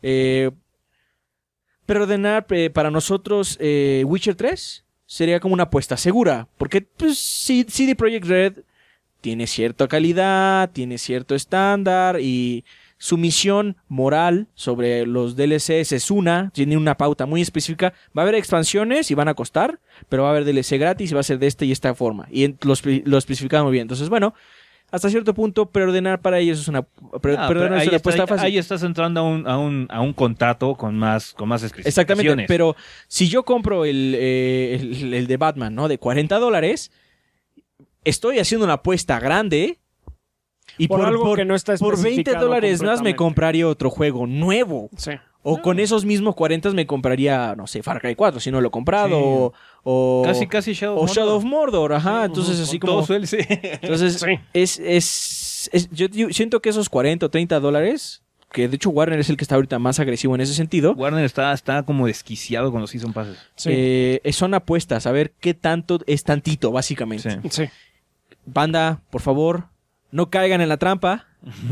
Preordenar para nosotros Witcher 3 sería como una apuesta segura. Porque pues, CD Projekt Red tiene cierta calidad, tiene cierto estándar y su misión moral sobre los DLCs es tiene una pauta muy específica. Va a haber expansiones y van a costar, pero va a haber DLC gratis y va a ser de esta y esta forma. Y lo especificaban muy bien. Entonces, bueno, hasta cierto punto preordenar para ellos es una, preordenar es una apuesta fácil. Ahí estás entrando a un contrato con más especificaciones. Exactamente, pero si yo compro el de Batman, ¿no? De $40, estoy haciendo una apuesta grande y Por algo que no está por especificado $20 más me completamente. compraría otro juego nuevo. Sí. O con esos mismos 40 me compraría, no sé, Far Cry 4, si no lo he comprado. Sí. O Casi Shadow o of Shadow of Mordor. Mordor, ajá. Entonces, así Con como. todo suele ser. Entonces, Sí. yo siento que esos $40 o $30, que de hecho Warner es el que está ahorita más agresivo en ese sentido, Warner está como desquiciado con los Season Passes. Sí. son apuestas, a ver qué tanto es tantito, básicamente. Sí. Sí. Banda, por favor, no caigan en la trampa.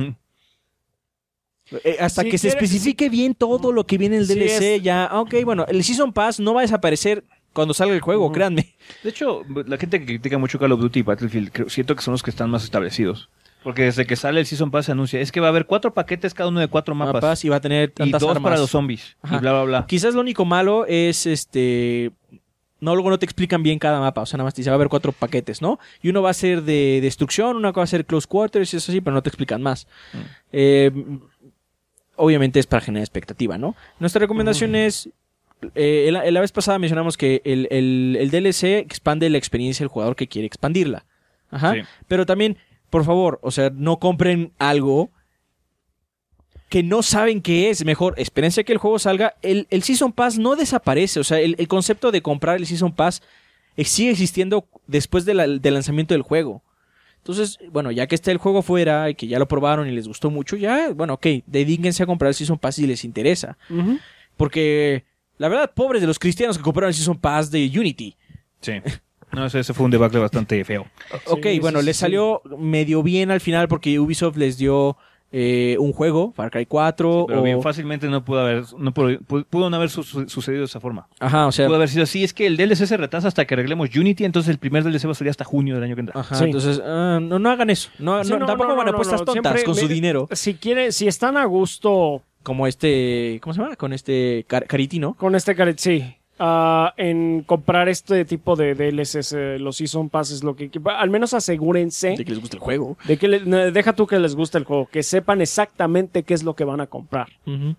Hasta Si que se quieres- especifique bien todo lo que viene en el Sí, DLC, ya. Ok, bueno, el Season Pass no va a desaparecer cuando salga el juego, créanme. De hecho, la gente que critica mucho Call of Duty y Battlefield, siento que son los que están más establecidos. Porque desde que sale el Season Pass se anuncia, es que va a haber 4 paquetes, cada uno de 4 mapas. Y va a tener Y tantas 2 armas. para los zombies. Ajá. Y bla, bla, bla. Quizás lo único malo es no, luego no te explican bien cada mapa. O sea, nada más te dice, va a haber 4 paquetes, ¿no? Y uno va a ser de destrucción, uno va a ser close quarters y eso sí, pero no te explican más. Obviamente es para generar expectativa, ¿no? Nuestra recomendación es... la vez pasada mencionamos que el DLC expande la experiencia del jugador que quiere expandirla. Ajá. Sí. Pero también, por favor, o sea, no compren algo que no saben qué es. Mejor, espérense que el juego salga. El Season Pass no desaparece. O sea, el concepto de comprar el Season Pass sigue existiendo después del lanzamiento del juego. Entonces, bueno, ya que está el juego fuera y que ya lo probaron y les gustó mucho, ya, bueno, ok, dedíquense a comprar el Season Pass si les interesa. Ujú. Porque, la verdad, pobres de los cristianos que compraron el Season Pass de Unity. Sí. No, ese fue un debacle bastante feo. Ok, Sí, bueno, sí, les sí. salió medio bien al final porque Ubisoft les dio un juego, Far Cry 4. Pero bien fácilmente pudo no haber sucedido de esa forma. Ajá, o sea... Pudo haber sido así, es que el DLC se retrasa hasta que arreglemos Unity, entonces el primer DLC va a salir hasta junio del año que entra. Ajá, Sí. entonces no hagan eso. Tampoco van a apuestas tontas con su dinero. Si están a gusto... Como ¿cómo se llama? Con Caritino. Con sí. En comprar este tipo de DLCs, los Season Passes, al menos asegúrense De que les guste el juego. de que deja tú que les guste el juego, que sepan exactamente qué es lo que van a comprar. Uh-huh.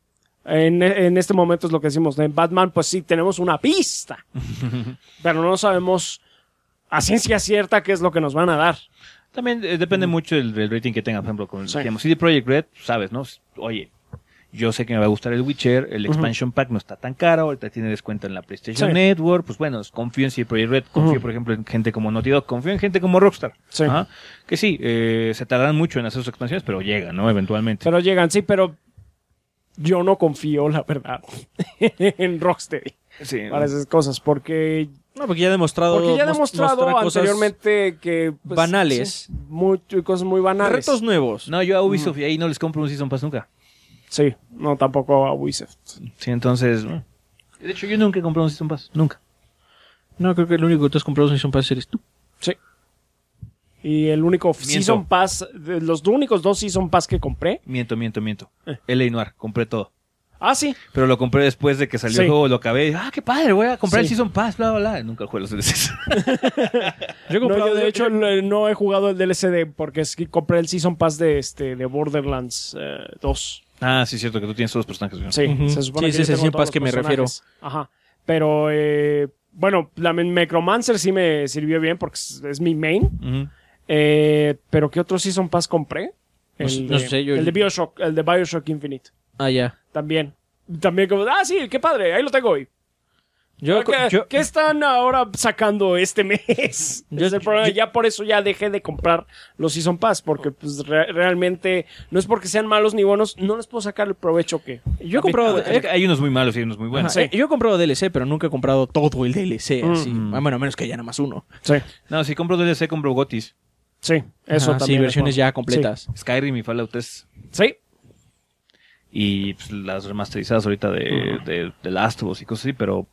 En este momento es lo que decimos. En Batman, pues sí, tenemos una pista, pero no sabemos a ciencia cierta qué es lo que nos van a dar. También depende mucho del rating que tenga, por ejemplo, con Sí. digamos, CD Projekt Red, sabes, ¿no? Oye, yo sé que me va a gustar el Witcher, el expansion pack no está tan caro, ahorita tiene descuento en la PlayStation Sí. Network, pues bueno, confío en CD Projekt Red, confío, por ejemplo, en gente como Naughty Dog, confío en gente como Rockstar. Sí. Ajá. Que sí, se tardan mucho en hacer sus expansiones, pero llegan, ¿no? Eventualmente. Pero llegan, sí, pero yo no confío, la verdad, en Rocksteady Sí. para esas cosas, porque No, porque ya ha demostrado, demostrado mostrar cosas anteriormente que... pues, banales. sí, cosas muy banales. Retos nuevos. No, yo a Ubisoft y ahí no les compro un Season Pass nunca. Sí, no, tampoco a Ubisoft. Sí, entonces... De hecho, yo nunca he comprado un Season Pass, nunca. No, creo que el único que tú has comprado Season Pass eres tú. Sí. Y el único Season Pass, los únicos 2 Season Pass que compré. Miento. L.A. Noire, compré todo. Ah, sí. Pero lo compré después de que salió el Sí. juego, lo acabé. ¡Ah, qué padre! Voy a comprar el Sí. Season Pass, bla, bla, bla. Nunca jugué los DLCs. Yo de hecho no he jugado el DLC porque es que compré el Season Pass de Borderlands 2. Ah, sí, es cierto que tú tienes todos los personajes. ¿No? Sí, Ujú. se supone Sí, que ese yo es el tengo Season todos Pass que los me refiero. personajes. Ajá. Pero, bueno, la Necromancer sí me sirvió bien porque es mi main. Ujú. Pero ¿qué otro Season Pass compré? No sé, yo... El de Bioshock, el de Bioshock Infinite. Ah, ya. También como, sí, qué padre, ahí lo tengo hoy. ¿Qué están ahora sacando este mes? Es el problema. Ya por eso ya dejé de comprar los Season Pass, porque pues realmente no es porque sean malos ni buenos, no les puedo sacar el provecho que... Yo he comprado... Es que hay unos muy malos y hay unos muy buenos. Ajá. Sí. Yo he comprado DLC, pero nunca he comprado todo el DLC. Así. Mm. Bueno, a menos que haya nada más uno. Sí, No, si compro DLC, compro GOTYs. sí, eso Ajá, también. sí, versiones es ya bueno. completas. Skyrim y Fallout 3. Sí, Y pues, las remasterizadas ahorita de Last of Us y cosas así, pero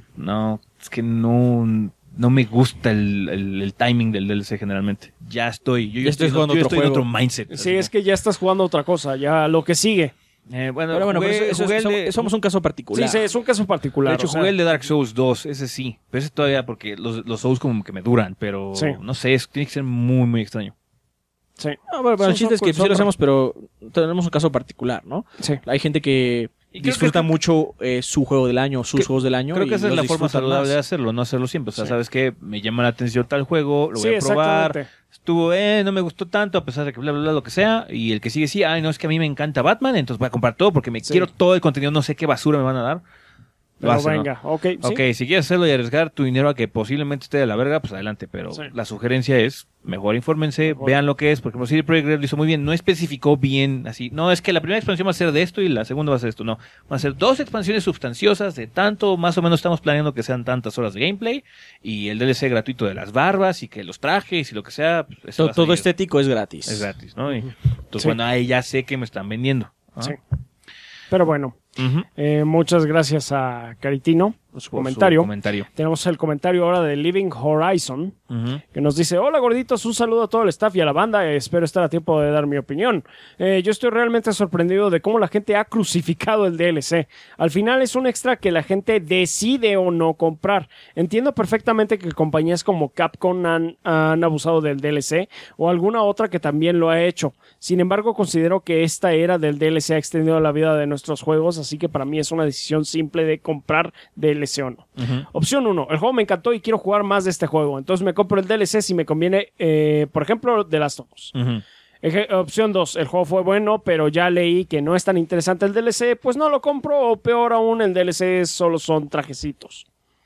no, es que no me gusta el timing del DLC generalmente. Ya estoy jugando yo otro estoy en juego. otro mindset. sí, es que ya estás jugando otra cosa, ya lo que sigue. Bueno, Pero bueno, jugué, eso jugué el de- somos un caso particular. Sí, es un caso particular. de hecho, o sea, jugué el de Dark Souls 2, ese sí. Pero ese todavía porque los Souls como que me duran, pero Sí. no sé, tiene que ser muy, muy extraño. Sí, Bueno, el chiste es que sí lo son- hacemos, pero tenemos un caso particular, ¿no? sí. Hay gente que Y creo disfruta que- mucho su juego del año, sus juegos del año. Creo que y esa es los la forma disfrutan saludable más. de hacerlo, no hacerlo siempre. O sea, Sí. ¿sabes qué? Me llama la atención tal juego, lo Sí, voy a probar. exactamente. Estuvo, no me gustó tanto, a pesar de que bla, bla, bla, lo que sea. Y el que sigue, sí, ay, no, es que a mí me encanta Batman, entonces voy a comprar todo porque me Sí. quiero todo el contenido, no sé qué basura me van a dar. Lo Pero hacen, ¿no? venga, ok. sí. Ok, si quieres hacerlo y arriesgar tu dinero a que posiblemente esté de la verga, pues adelante. Pero Sí. la sugerencia es, mejor infórmense, Mejor. vean lo que es. Por ejemplo, CD Projekt Red lo hizo muy bien. No especificó bien así. No, es que la primera expansión va a ser de esto y la segunda va a ser esto. No, van a ser 2 expansiones sustanciosas de tanto, más o menos estamos planeando que sean tantas horas de gameplay. Y el DLC gratuito de las barbas y que los trajes y lo que sea. Pues, eso va a Todo salir. estético es gratis. Es gratis, ¿no? Y, entonces, Sí. bueno, ahí ya sé que me están vendiendo. ¿Ah? Sí. Pero bueno, Ujú. muchas gracias a Caritino por su Por su comentario. comentario. Tenemos el comentario ahora de Living Horizon, Ujú. que nos dice: hola gorditos, un saludo a todo el staff y a la banda, espero estar a tiempo de dar mi opinión. Yo estoy realmente sorprendido de cómo la gente ha crucificado el DLC. Al final es un extra que la gente decide o no comprar. Entiendo perfectamente que compañías como Capcom han abusado del DLC o alguna otra que también lo ha hecho. Sin embargo, considero que esta era del DLC ha extendido la vida de nuestros juegos, así que para mí es una decisión simple de comprar DLC o no. Ujú. Opción 1. El juego me encantó y quiero jugar más de este juego. Entonces me compro el DLC si me conviene, por ejemplo, The Last of Us. Ujú. Opción 2. El juego fue bueno, pero ya leí que no es tan interesante el DLC. Pues no lo compro, o peor aún, el DLC solo son trajecitos.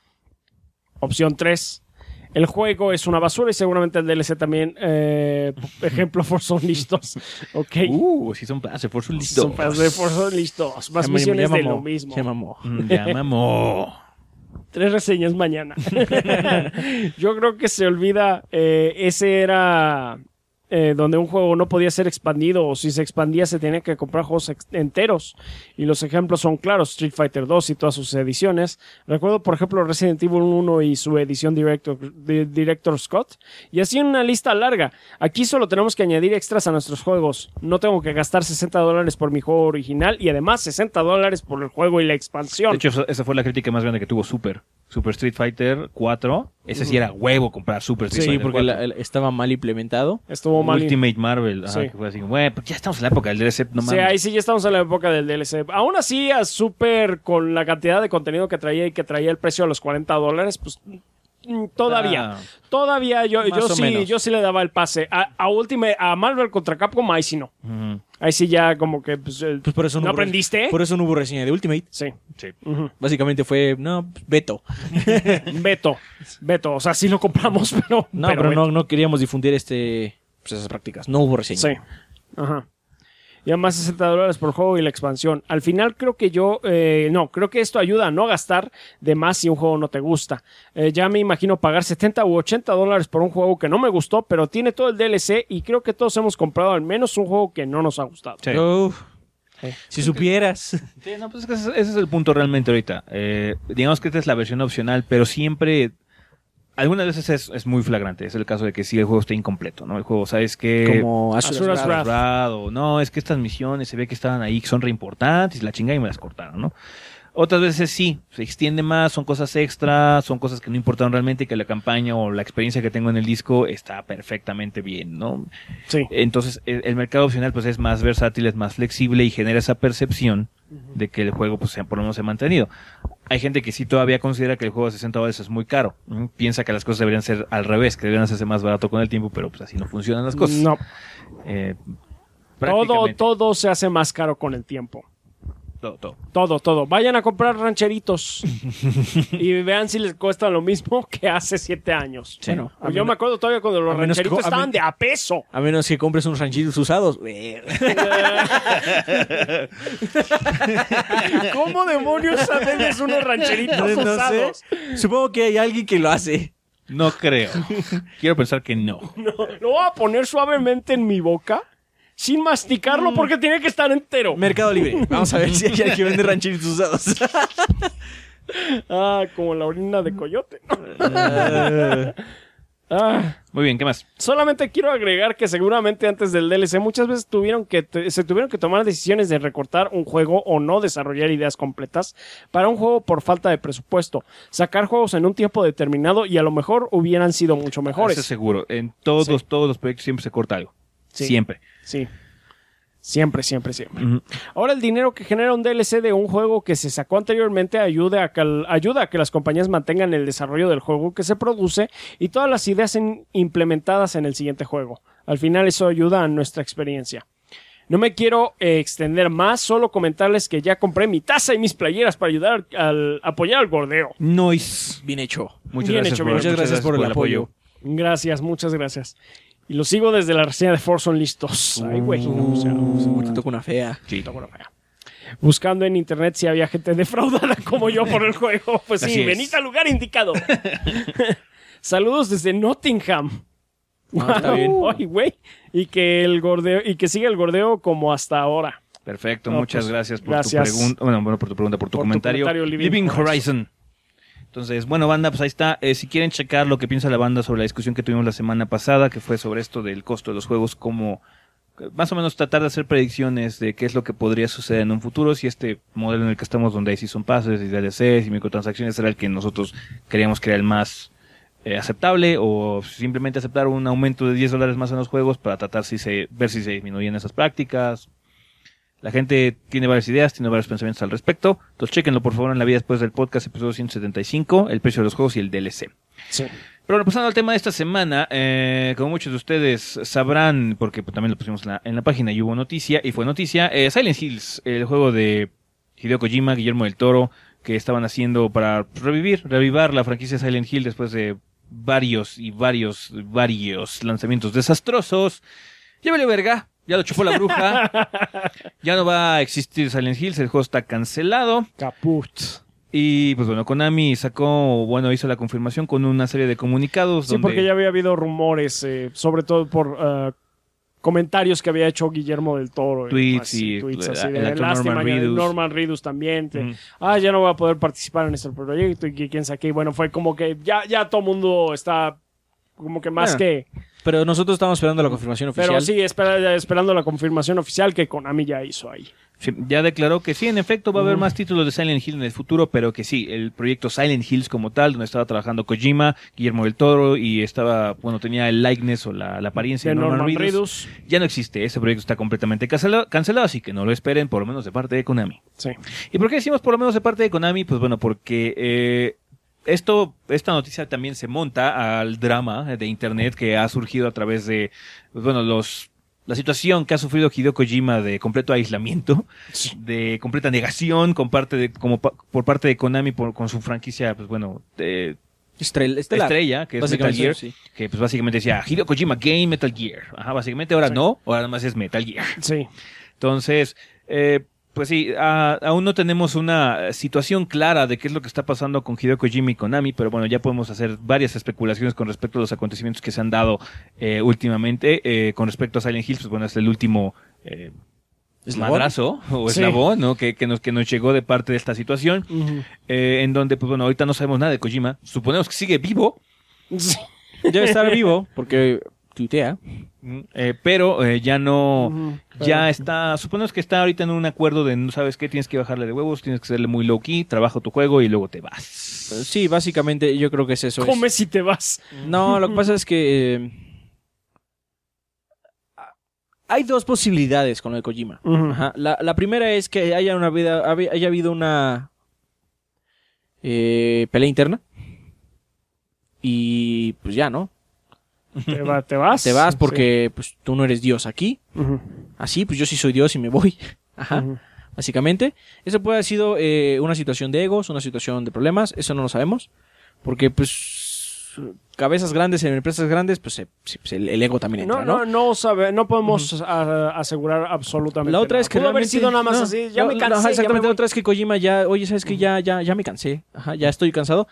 Opción 3. El juego es una basura y seguramente el DLC también. Ejemplo, Forza Unleashed 2. Ok. Sí son se Forza Unleashed Son 2. fans de Forza Unleashed 2. Más misiones de lo mismo. Se mamó. Ya mamó. 3 reseñas mañana. Yo creo que se olvida. Ese era donde un juego no podía ser expandido o si se expandía se tenía que comprar juegos enteros. Y los ejemplos son claros, Street Fighter 2 y todas sus ediciones. Recuerdo, por ejemplo, Resident Evil 1 y su edición Director Scott. Y así una lista larga. Aquí solo tenemos que añadir extras a nuestros juegos. No tengo que gastar $60 por mi juego original y además $60 por el juego y la expansión. De hecho, esa fue la crítica más grande que tuvo Super Street Fighter 4. Ese sí era huevo comprar Super Street Fighter 4. Sí, porque estaba mal implementado. Estuvo mal. Ultimate Marvel. Ajá, Sí. que fue así, güey, pues ya estamos en la época del DLC, no mames. Sí, ahí sí ya estamos en la época del DLC. Aún así, a Super, con la cantidad de contenido que traía y que traía el precio a los $40, pues todavía yo sí le daba el pase. A Marvel contra Capcom, ahí sí no. Ujú. Ahí sí ya como que pues Pues por eso ¿no hubo aprendiste? Por eso no hubo reseña de Ultimate. Sí. Sí. Ujú. Básicamente fue, veto. Veto. O sea, sí lo compramos, pero Pero veto. no queríamos difundir esas prácticas. No hubo reseña. Sí. Ajá. Y además $60 por juego y la expansión. Al final creo que creo que esto ayuda a no gastar de más si un juego no te gusta. Ya me imagino pagar $70 u $80 por un juego que no me gustó, pero tiene todo el DLC y creo que todos hemos comprado al menos un juego que no nos ha gustado. Sí. Uf, si supieras. Sí, no, pues es que ese es el punto realmente ahorita. Digamos que esta es la versión opcional, pero siempre, algunas veces es muy flagrante. Es el caso de que sí el juego está incompleto, ¿no? El juego, ¿sabes qué? Como Asura's Wrath. O no, es que estas misiones se ve que estaban ahí, que son re importantes, y la chingada y me las cortaron, ¿no? Otras veces sí, se extiende más, son cosas extras, son cosas que no importaron realmente, que la campaña o la experiencia que tengo en el disco está perfectamente bien, ¿no? Sí. Entonces, el mercado opcional pues es más versátil, es más flexible y genera esa percepción de que el juego pues por lo menos se ha mantenido. Hay gente que sí todavía considera que el juego de $60 es muy caro. Piensa que las cosas deberían ser al revés, que deberían hacerse más barato con el tiempo, pero pues así no funcionan las cosas. No. Prácticamente. Todo se hace más caro con el tiempo. Todo. Todo. Vayan a comprar rancheritos y vean si les cuesta lo mismo que hace 7 años. Sí. Bueno, Yo me acuerdo todavía cuando los a menos rancheritos que- estaban de a peso. A menos que compres unos ranchitos usados. ¿Cómo demonios sabes unos rancheritos No sé. usados? Supongo que hay alguien que lo hace. No creo. Quiero pensar que no. Lo voy a poner suavemente en mi boca sin masticarlo porque tiene que estar entero. Mercado Libre. Vamos a ver si hay alguien que vende ranchitos usados. Como la orina de coyote. Muy bien, ¿qué más? Solamente quiero agregar que seguramente antes del DLC muchas veces se tuvieron que tomar decisiones de recortar un juego o no desarrollar ideas completas para un juego por falta de presupuesto. Sacar juegos en un tiempo determinado y a lo mejor hubieran sido mucho mejores. Eso es seguro. En todos los proyectos siempre se corta algo. Sí. Siempre. Sí. Siempre. Ahora el dinero que genera un DLC de un juego que se sacó anteriormente ayuda a que las compañías mantengan el desarrollo del juego que se produce y todas las ideas implementadas en el siguiente juego. Al final eso ayuda a nuestra experiencia. No me quiero extender más, solo comentarles que ya compré mi taza y mis playeras para ayudar apoyar al gordeo. Nice. Bien hecho. Muchas Bien gracias, hecho, por, bien hecho. muchas gracias por el apoyo. Gracias, muchas gracias. Y lo sigo desde la reseña de Force Unleashed 2. Ay, güey. Te toca una fea. Sí. Buscando en internet si había gente defraudada como yo por el juego. Pues Así sí, es. venid al lugar indicado. Saludos desde Nottingham. Está bien. Ay, güey. Y que siga el gordeo como hasta ahora. Perfecto, No, muchas pues, gracias por gracias. tu pregunta. Bueno, por tu pregunta, por tu comentario. Living Horizon. Entonces, bueno, banda, pues ahí está. Si quieren checar lo que piensa la banda sobre la discusión que tuvimos la semana pasada, que fue sobre esto del costo de los juegos, como más o menos tratar de hacer predicciones de qué es lo que podría suceder en un futuro, si este modelo en el que estamos, donde hay season passes y DLCs y microtransacciones, era el que nosotros creíamos que era el más aceptable, o simplemente aceptar un aumento de $10 más en los juegos para tratar ver si se disminuyen esas prácticas. La gente tiene varias ideas, tiene varios pensamientos al respecto. Entonces, chéquenlo por favor en la vida después del podcast, episodio 175, el precio de los juegos y el DLC. Sí. Pero bueno, pasando al tema de esta semana, como muchos de ustedes sabrán, porque también lo pusimos en la página y hubo noticia, y fue noticia, Silent Hills, el juego de Hideo Kojima, Guillermo del Toro, que estaban haciendo para revivar la franquicia Silent Hill después de varios lanzamientos desastrosos. Ya valió verga. Ya lo chupó la bruja. Ya no va a existir Silent Hills. El juego está cancelado. Caput. Y pues bueno, Konami hizo la confirmación con una serie de comunicados. Sí, porque ya había habido rumores, sobre todo por comentarios que había hecho Guillermo del Toro. Tweets así, y tweets así el de actor lástima. Norman Reedus. Norman Reedus también. Ya no voy a poder participar en este proyecto y quién sabe qué. Y bueno, fue como que ya todo el mundo está como que más que... Pero nosotros estamos esperando la confirmación oficial. Pero sí, esperando la confirmación oficial que Konami ya hizo ahí. Sí, ya declaró que sí, en efecto va a haber más títulos de Silent Hill en el futuro, pero que sí, el proyecto Silent Hills como tal, donde estaba trabajando Kojima, Guillermo del Toro y tenía el likeness o la apariencia de Norman Reedus, ya no existe. Ese proyecto está completamente cancelado, así que no lo esperen, por lo menos de parte de Konami. Sí. ¿Y por qué decimos por lo menos de parte de Konami? Pues bueno, porque esta noticia también se monta al drama de internet que ha surgido a través de, pues bueno, la situación que ha sufrido Hideo Kojima de completo aislamiento, de completa negación por parte de Konami con su franquicia, pues bueno, estrella, que es Metal Gear, sí. Que pues básicamente decía Hideo Kojima Game Metal Gear. Ajá, básicamente ahora no, ahora nada más es Metal Gear. Sí. Entonces, pues sí, aún no tenemos una situación clara de qué es lo que está pasando con Hideo Kojima y Konami, pero bueno, ya podemos hacer varias especulaciones con respecto a los acontecimientos que se han dado últimamente. Con respecto a Silent Hills, pues bueno, es el último madrazo o eslabón, ¿no? que nos llegó de parte de esta situación, en donde, pues bueno, ahorita no sabemos nada de Kojima. Suponemos que sigue vivo. Sí. Debe estar vivo, porque tuitea. Pero ya no, ya está, suponemos que está ahorita en un acuerdo de, no sabes qué, tienes que bajarle de huevos, tienes que serle muy low key, trabaja tu juego y luego te vas. Sí, básicamente yo creo que es eso. Come si te vas. No, lo que pasa es que hay dos posibilidades con lo de Kojima. Ajá. La primera es que haya habido una pelea interna y pues ya, ¿no? Te vas. Te vas porque pues, tú no eres Dios aquí. Así, pues yo sí soy Dios y me voy. Ajá. Básicamente. Eso puede haber sido una situación de egos, una situación de problemas. Eso no lo sabemos. Porque, pues, cabezas grandes en empresas grandes, pues el ego también entra, ¿no? No podemos asegurar absolutamente la otra nada. es que pudo haber sido nada más así. Ya me cansé. Exactamente. La otra es que Kojima oye, ¿sabes qué? Ya me cansé. Ajá, ya estoy cansado.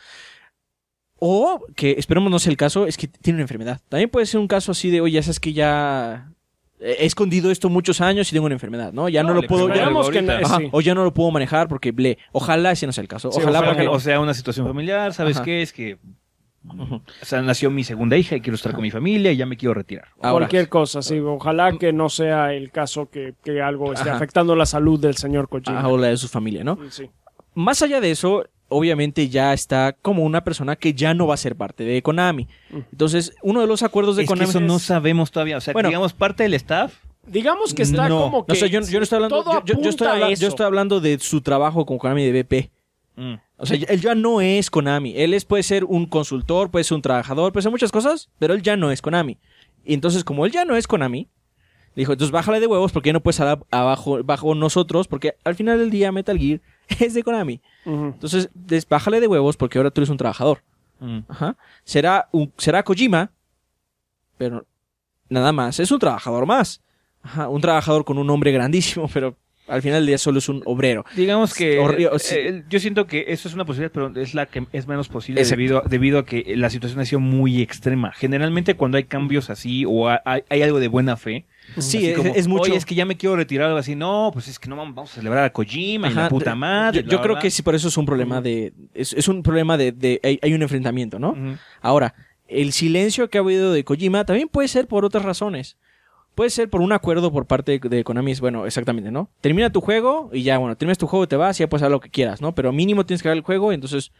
O, que esperemos no sea el caso, es que tiene una enfermedad. También puede ser un caso así de, oye, sabes que ya he escondido esto muchos años y tengo una enfermedad, ¿no? Ya no lo puedo... O ya no lo puedo manejar porque Ojalá ese no sea el caso. O sea, una situación familiar, ¿sabes qué? Es que... O sea, nació mi segunda hija y quiero estar con mi familia y ya me quiero retirar. Cualquier cosa, sí. Ojalá que no sea el caso que algo esté afectando la salud del señor Kojima. O la de su familia, ¿no? Sí. Más allá de eso... Obviamente ya está como una persona que ya no va a ser parte de Konami. Entonces, uno de los acuerdos de Konami... Que eso no sabemos todavía. O sea, bueno, digamos, parte del staff... Digamos que está como que... No, o sea, yo no estoy hablando... Yo estoy hablando de su trabajo con Konami de BP. O sea, él ya no es Konami. Él puede ser un consultor, puede ser un trabajador, puede ser muchas cosas, pero él ya no es Konami. Y entonces, como él ya no es Konami, dijo, entonces bájale de huevos porque ya no puedes estar bajo nosotros, porque al final del día Metal Gear es de Konami. Entonces, bájale de huevos porque ahora tú eres un trabajador. Ajá. Será Kojima, pero nada más. Es un trabajador más. Ajá. Un trabajador con un nombre grandísimo, pero al final del día solo es un obrero. Digamos que yo siento que eso es una posibilidad, pero es la que es menos posible debido a que la situación ha sido muy extrema. Generalmente cuando hay cambios así o hay algo de buena fe, sí, es mucho. Oye, es que ya me quiero retirar, algo así. No, pues es que no vamos a celebrar a Kojima y la puta madre. Yo creo que sí, por eso es un problema es un problema hay un enfrentamiento, ¿no? Ahora, el silencio que ha habido de Kojima también puede ser por otras razones. Puede ser por un acuerdo por parte de Konami. Bueno, exactamente, ¿no? Termina tu juego y ya, bueno, terminas tu juego, te vas y ya puedes hacer lo que quieras, ¿no? Pero mínimo tienes que ver el juego y entonces...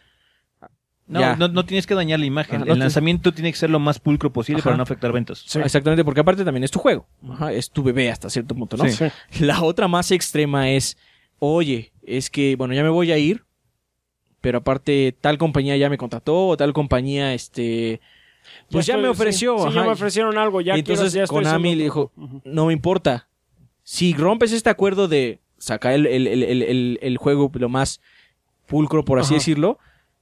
No tienes que dañar la imagen. El lanzamiento tiene que ser lo más pulcro posible para no afectar ventas. Sí. Exactamente, porque aparte también es tu juego. Es tu bebé hasta cierto punto, ¿no? Sí. La otra más extrema es, oye, es que, bueno, ya me voy a ir, pero aparte tal compañía ya me contrató o tal compañía, pues ya me ofreció. Sí, ya me ofrecieron algo. Ya y entonces Konami le dijo, no me importa. Si rompes este acuerdo de sacar el juego lo más pulcro, por así decirlo,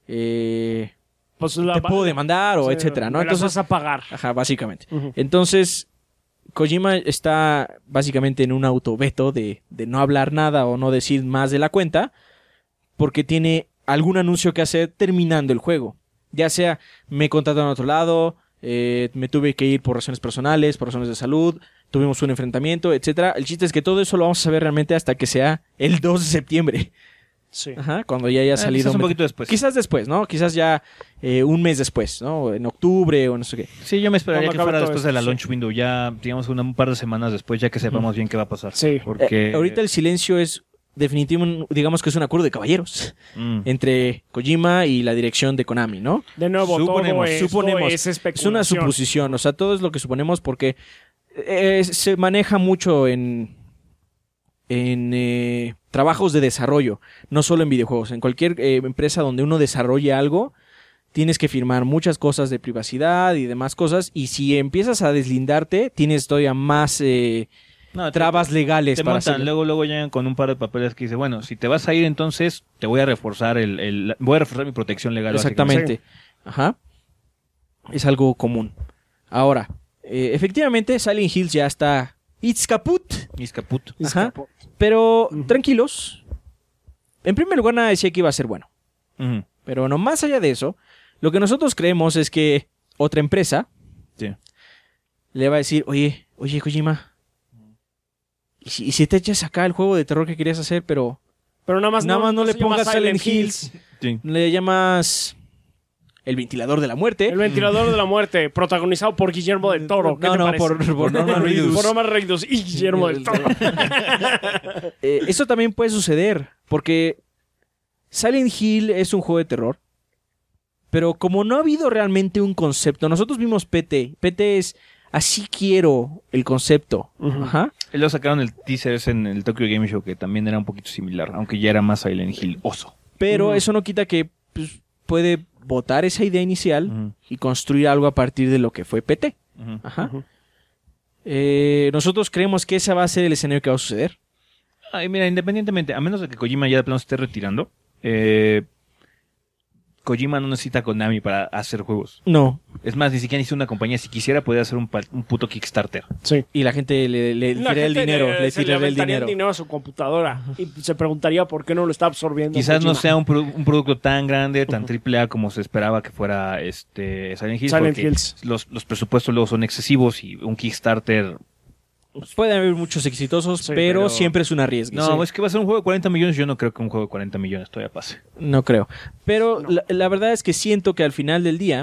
pues te puedo demandar o etcétera, ¿no? Entonces vas a pagar. Ajá, básicamente. Entonces, Kojima está básicamente en un autoveto de no hablar nada o no decir más de la cuenta porque tiene algún anuncio que hacer terminando el juego. Ya sea, me contrataron a otro lado, me tuve que ir por razones personales, por razones de salud, tuvimos un enfrentamiento, etcétera. El chiste es que todo eso lo vamos a saber realmente hasta que sea el 2 de septiembre. Sí. Ajá, cuando ya haya salido. Quizás un poquito después. Quizás después, ¿no? Quizás ya un mes después, ¿no? En octubre o no sé qué. Sí, yo me esperaría Cuando que fuera acabe después todo de la esto, launch window, ya digamos un par de semanas después, ya que sepamos bien qué va a pasar. Sí. Porque Ahorita el silencio es definitivo, digamos que es un acuerdo de caballeros entre Kojima y la dirección de Konami, ¿no? De nuevo, Suponemos. todo es Es especulación. una suposición, o sea, todo es lo que suponemos porque se maneja mucho en trabajos de desarrollo, no solo en videojuegos. En cualquier empresa donde uno desarrolle algo, tienes que firmar muchas cosas de privacidad y demás cosas, y si empiezas a deslindarte, tienes todavía más trabas legales te para montan, hacerlo. luego llegan con un par de papeles que dice, bueno, si te vas a ir entonces te voy a reforzar voy a reforzar mi protección legal. Exactamente. Ajá. Es algo común. Ahora, efectivamente, Silent Hills ya está. It's kaput. Mis caput. Ajá. Pero tranquilos. En primer lugar, nada decía que iba a ser bueno. Ujú. Pero no más allá de eso, lo que nosotros creemos es que otra empresa Sí. le va a decir, oye, Kojima, ¿y si te echas acá el juego de terror que querías hacer, pero Pero nada más no le se llama pongas Silent Hills, Sí. le llamas el ventilador de la muerte? El ventilador de la muerte, protagonizado por Guillermo del Toro. ¿Qué te parece? por Norman Reedus. Por Norman Reedus y Guillermo del Toro. Eso también puede suceder, porque Silent Hill es un juego de terror, pero como no ha habido realmente un concepto, nosotros vimos PT. PT es así quiero el concepto. Ujú. Ajá. Y luego sacaron el teaser ese en el Tokyo Game Show que también era un poquito similar, aunque ya era más Silent Hill oso. Pero Ujú. eso no quita que pues, puede botar esa idea inicial Ujú. y construir algo a partir de lo que fue PT. Ujú. Ajá. Ujú. Nosotros creemos que ese va a ser el escenario que va a suceder. Ay, mira, independientemente, a menos de que Kojima ya de plano se esté retirando, Kojima no necesita a Konami para hacer juegos. No. Es más, ni siquiera necesita una compañía. Si quisiera, podría hacer un puto Kickstarter. Sí. Y la gente le La tiraría el gente dinero. Le se le tiraría el aventaría dinero. a su computadora y se preguntaría por qué no lo está absorbiendo. Quizás no Kojima. sea un producto tan grande, tan triple A como se esperaba que fuera Silent Hills. Silent porque Hills. los presupuestos luego son excesivos y un Kickstarter... Pueden haber muchos exitosos, Sí, pero pero- siempre es un arriesgue. No, Sí. es que va a ser un juego de 40 millones. Yo no creo que un juego de 40 millones todavía pase. No creo. Pero No. la verdad es que siento que al final del día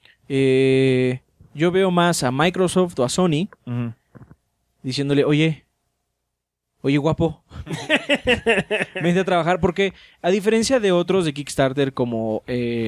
yo veo más a Microsoft o a Sony Ujú. diciéndole, oye guapo, vente a trabajar, porque a diferencia de otros de Kickstarter como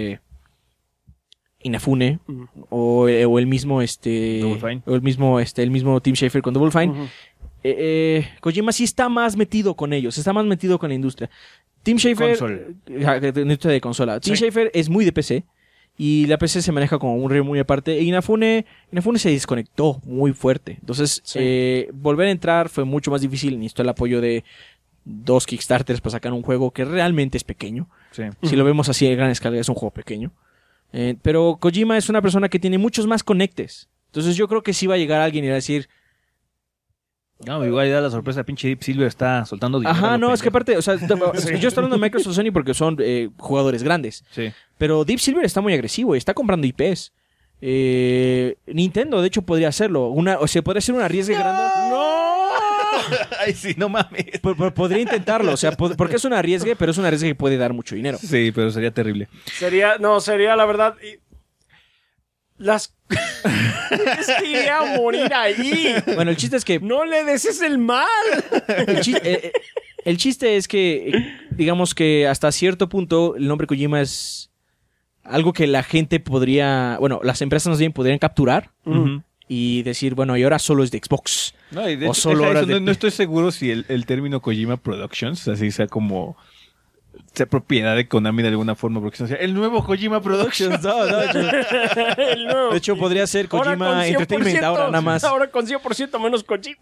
Inafune Ujú. o el mismo Double Fine. o el mismo Tim Schafer con Double Fine, Ujú. Kojima sí está más metido con ellos, está más metido con la industria. Tim Schafer, Console. industria de consola. Tim Sí. Schafer es muy de PC y la PC se maneja como un río muy aparte. E Inafune se desconectó muy fuerte. Entonces, Sí. volver a entrar fue mucho más difícil. Necesitó el apoyo de 2 Kickstarters para sacar un juego que realmente es pequeño. Sí. Si lo vemos así a gran escala, es un juego pequeño. Pero Kojima es una persona que tiene muchos más conectes. Entonces yo creo que sí va a llegar alguien y va a decir, No, igual da la sorpresa. Pinche Deep Silver está soltando dinero. ajá, a lo no, es que pendejo. aparte, o sea, yo estoy hablando de Microsoft y Sony porque son jugadores grandes. Sí. Pero Deep Silver está muy agresivo y está comprando IPs. Nintendo, de hecho, podría hacerlo. O sea, podría ser un arriesgue grande. Ay, sí, no mames. Podría intentarlo, o sea, porque es un arriesgue, pero es un arriesgue que puede dar mucho dinero. Sí, pero sería terrible. Sería la verdad. Es que iría a morir ahí. Bueno, el chiste es que No le desees el mal. el chiste es que, digamos que hasta cierto punto, el nombre Kojima es algo que la gente podría, bueno, las empresas más bien podrían capturar Ujú. y decir, bueno, y ahora solo es de Xbox. No, y de O hecho, solo deja horas eso, de- no estoy seguro si el término Kojima Productions, así sea como... sea propiedad de Konami de alguna forma, porque si no sea el nuevo Kojima Productions. El nuevo. De hecho, podría ser Ahora con Kojima 100%, Entertainment ahora nada más. Ahora con 100% menos Kojima.